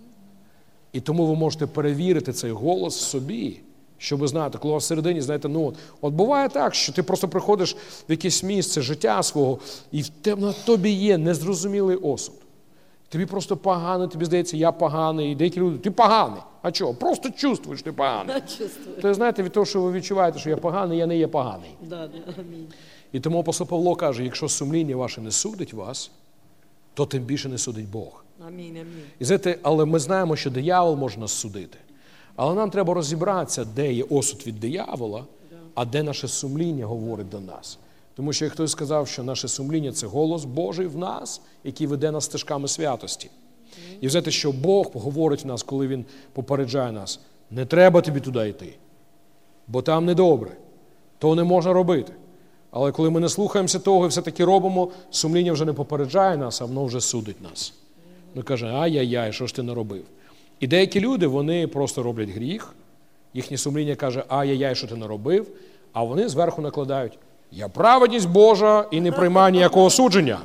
І тому ви можете перевірити цей голос в собі, щоб ви знаєте, коли у вас всередині, знаєте, ну, от, от буває так, що ти просто приходиш в якесь місце життя свого, і в те, на тобі є незрозумілий осуд. Тобі просто погано, тобі здається, я поганий, і деякі люди, ти поганий. А чого? Просто чувствуєш, ти поганий. Чувствую. То знаєте, від того, що ви відчуваєте, що я поганий, я не є поганий. Да, да, амінь. І тому апостол Павло каже, якщо сумління ваше не судить вас, то тим більше не судить Бог. Амінь, амінь. І знаєте, але ми знаємо, що диявол може нас судити. Але нам треба розібратися, де є осуд від диявола, а де наше сумління говорить до нас. Тому що як хтось сказав, що наше сумління – це голос Божий в нас, який веде нас стежками святості. І знаєте, що Бог говорить в нас, коли Він попереджає нас, не треба тобі туди йти, бо там недобре, то не можна робити. Але коли ми не слухаємося того і все-таки робимо, сумління вже не попереджає нас, а воно вже судить нас. Ми кажемо, ай-яй-яй, що ж ти наробив? І деякі люди, вони просто роблять гріх, їхнє сумління каже, ай-яй-яй, що ти наробив, а вони зверху накладають, я праведність Божа і не приймаю ніякого судження.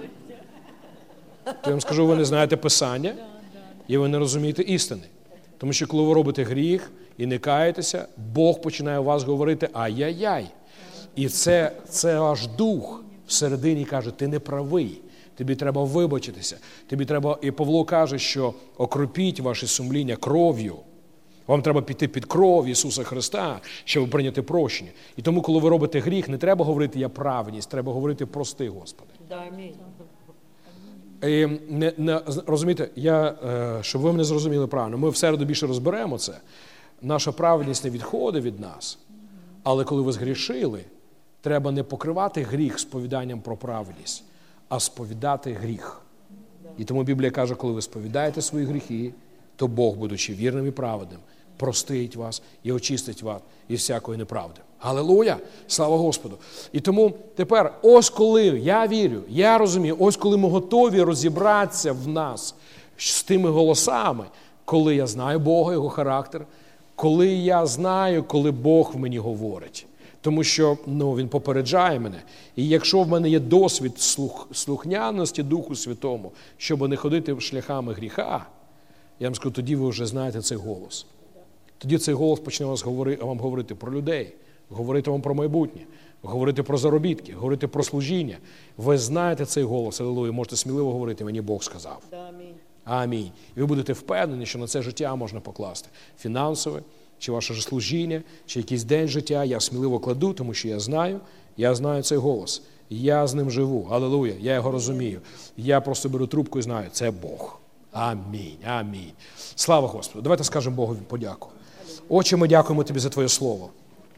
То я вам скажу, ви не знаєте Писання, і ви не розумієте істини. Тому що коли ви робите гріх і не каєтеся, Бог починає у вас говорити ай-яй-яй. І це, це ваш дух всередині каже, ти не правий, тобі треба вибачитися. Тобі треба, і Павло каже, що окропіть ваше сумління кров'ю. Вам треба піти під кров Ісуса Христа, щоб прийняти прощення. І тому, коли ви робите гріх, не треба говорити «я праведність», треба говорити «прости, Господи». Да, амінь. І, не, не, розумієте, я, е, щоб ви мене зрозуміли правильно, ми в середу більше розберемо це. Наша праведність не відходить від нас, але коли ви згрішили, треба не покривати гріх сповіданням про праведність, а сповідати гріх. І тому Біблія каже, коли ви сповідаєте свої гріхи, то Бог, будучи вірним і праведним, простить вас і очистить вас із всякої неправди. Алілуя! Слава Господу! І тому тепер, ось коли я вірю, я розумію, ось коли ми готові розібратися в нас з тими голосами, коли я знаю Бога, Його характер, коли я знаю, коли Бог в мені говорить. Тому що ну, Він попереджає мене. І якщо в мене є досвід слух, слухняності Духу Святому, щоб не ходити шляхами гріха, я вам скажу, тоді ви вже знаєте цей голос. тоді цей голос почне вас говори, вам говорити про людей, говорити вам про майбутнє, говорити про заробітки, говорити про служіння. Ви знаєте цей голос, алілуя, можете сміливо говорити, мені Бог сказав. Амінь. Амінь. І ви будете впевнені, що на це життя можна покласти. Фінансове, чи ваше ж служіння, чи якийсь день життя, я сміливо кладу, тому що я знаю, я знаю цей голос. Я з ним живу. Алілуя. Я його розумію. Я просто беру трубку і знаю, це Бог. Амінь. Амінь. Слава Господу. Давайте скажемо Богові подяку. Отче, ми дякуємо Тобі за Твоє Слово.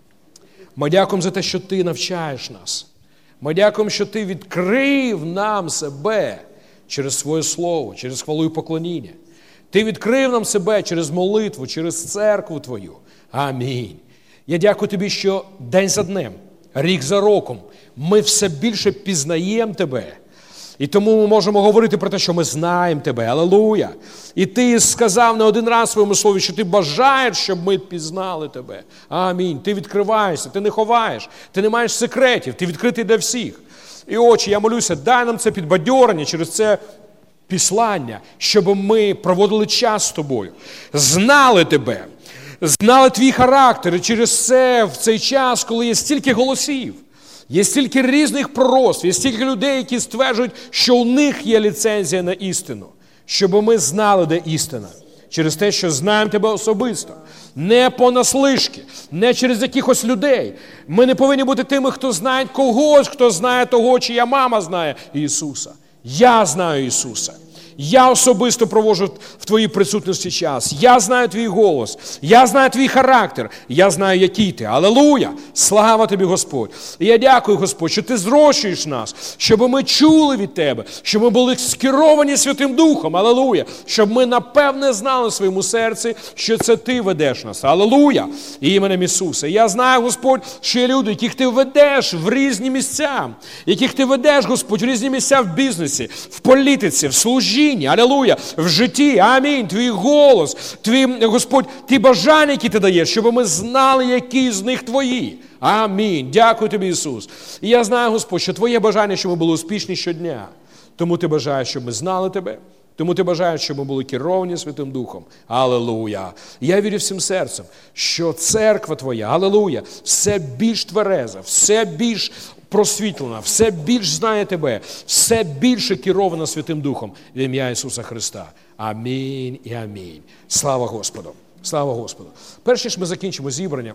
Ми дякуємо за те, що Ти навчаєш нас. Ми дякуємо, що Ти відкрив нам себе через своє Слово, через хвалу і поклоніння. Ти відкрив нам себе через молитву, через церкву Твою. Амінь. Я дякую Тобі, що день за днем, рік за роком ми все більше пізнаємо Тебе. І тому ми можемо говорити про те, що ми знаємо Тебе. Алілуя. І Ти сказав не один раз в своєму слові, що Ти бажаєш, щоб ми пізнали Тебе. Амінь. Ти відкриваєшся, Ти не ховаєш, Ти не маєш секретів, Ти відкритий для всіх. І, Отче, я молюся, дай нам це підбадьорення через це післання, щоб ми проводили час з Тобою, знали Тебе, знали Твій характер. І через це в цей час, коли є стільки голосів, є стільки різних пророцтв, є стільки людей, які стверджують, що у них є ліцензія на істину, щоб ми знали, де істина. Через те, що знаємо Тебе особисто. Не понаслишки, не через якихось людей. Ми не повинні бути тими, хто знає когось, хто знає того, чия мама знає Ісуса. Я знаю Ісуса. Я особисто проводжу в Твоїй присутності час. Я знаю Твій голос. Я знаю Твій характер. Я знаю, який Ти. Алілуя! Слава Тобі, Господь! І я дякую, Господь, що Ти зрощуєш нас, щоб ми чули від Тебе, щоб ми були скеровані Святим Духом. Алілуя! Щоб ми, напевне, знали в своєму серці, що це Ти ведеш нас. Алілуя! Іменем Ісуса. І я знаю, Господь, що є люди, яких Ти ведеш в різні місця, яких Ти ведеш, Господь, в різні місця в бізнесі, в політиці, в служінні. Алілуя, в житті, амінь, Твій голос, Твій, Господь, Ті бажання, які Ти даєш, щоб ми знали, які з них Твої. Амінь. Дякую Тобі, Ісус. І я знаю, Господь, що Твоє бажання, щоб ми були успішні щодня. Тому Ти бажаєш, щоб ми знали Тебе. Тому Ти бажаєш, щоб ми були керовані Святим Духом. Алілуя. Я вірю всім серцем, що церква Твоя, алілуя, все більш твереза, все більш просвітлена, все більш знає Тебе, все більше керована Святим Духом в ім'я Ісуса Христа. Амінь і амінь. Слава Господу. Слава Господу. Перш ніж ми закінчимо зібрання,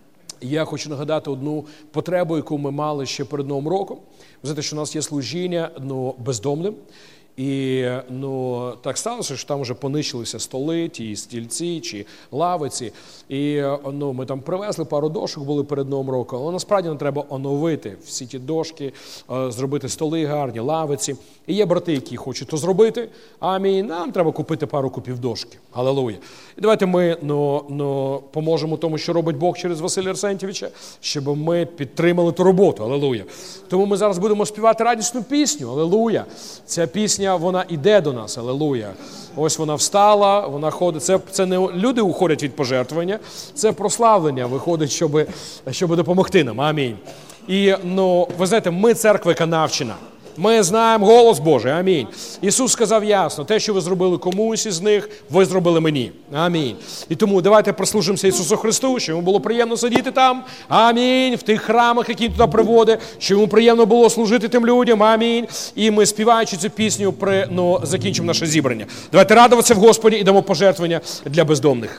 я хочу нагадати одну потребу, яку ми мали ще перед Новим роком. Ви знаєте, що у нас є служіння, ну, бездомним. І ну, так сталося, що там вже понищилися столи, ті стільці чи лавиці. І ну, ми там привезли пару дошок, були перед Новим роком. Але насправді нам треба оновити всі ті дошки, зробити столи гарні, лавиці. І є брати, які хочуть то зробити. Амінь. Нам треба купити пару купів дошки. Алілуя. І давайте ми ну, ну, поможемо тому, що робить Бог через Василя Арсентьєвича, щоб ми підтримали ту роботу. Алілуя. Тому ми зараз будемо співати радісну пісню. Алілуя. Ця пісня, вона іде до нас. Алілуя. Ось вона встала, вона ходить. Це, це не люди уходять від пожертвування, це прославлення виходить, щоб, щоб допомогти нам. Амінь. І, ну, ви знаєте, ми церква, яка навчена. Ми знаємо голос Божий. Амінь. Ісус сказав ясно, те, що ви зробили комусь із них, ви зробили мені. Амінь. І тому давайте прислужимося Ісусу Христу, щоб йому було приємно сидіти там. Амінь. В тих храмах, які туди приводить, щоб йому приємно було служити тим людям. Амінь. І ми, співаючи цю пісню, при, ну, закінчимо наше зібрання. Давайте радуватися в Господі і дамо пожертвування для бездомних.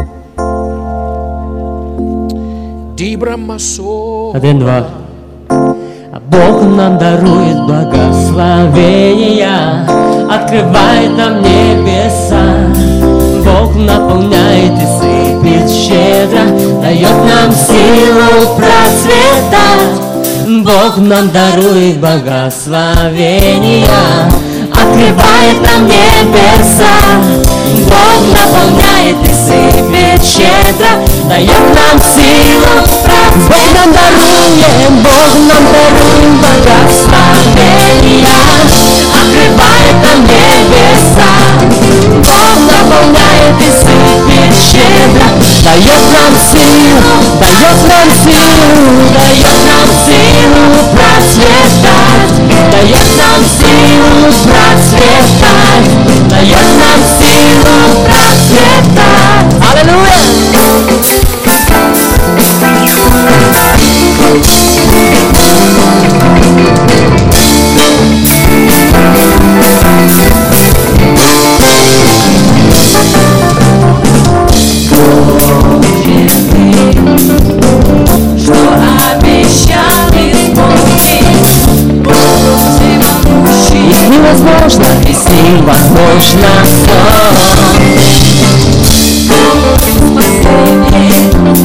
Один, два. Бог нам дарует благословения, открывает нам небеса. Бог наполняет и сыпет щедро, дает нам силу процветать. Бог нам дарует благословения, открывает нам небеса. Бог наполняет и сыпет щедро, дает нам силу процветать. Бог нам дарует, Бог нам дарует благословения, открывает нам небеса. Бог наполняет и сыпет щедро, дает нам силу, дает нам силу, дает нам силу процветать, дает нам силу процветать, дает нам силу процветать. Аллилуйя! даешь нам сон. Спасение,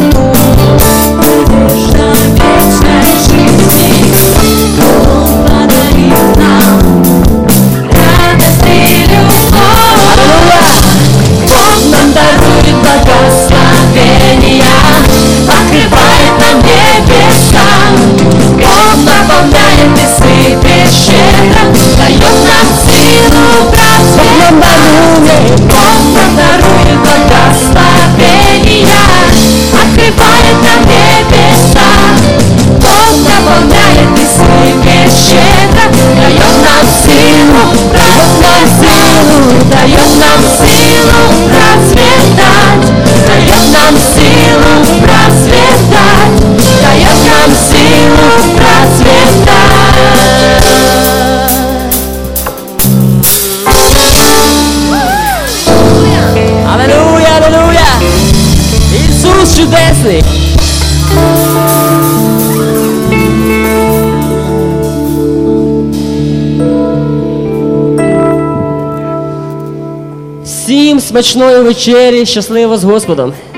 надежда вечной жизни, Он подарил нам радость и любовь. Бог нам дарует благословения, открывает нам небеса. Бог наполняет и сыпет щедро, дает нам силу процветать. Бог нам дарует благословения, открывает нам небеса. Бог наполняет и сыпет щедро, дает нам силу, дает нам силу, дает нам силу процветать, дает нам силу процветать, дает нам силу процветать. Аллилуйя, аллилуйя! Иисус чудесный! Всім смачної вечері, щасливо з Господом!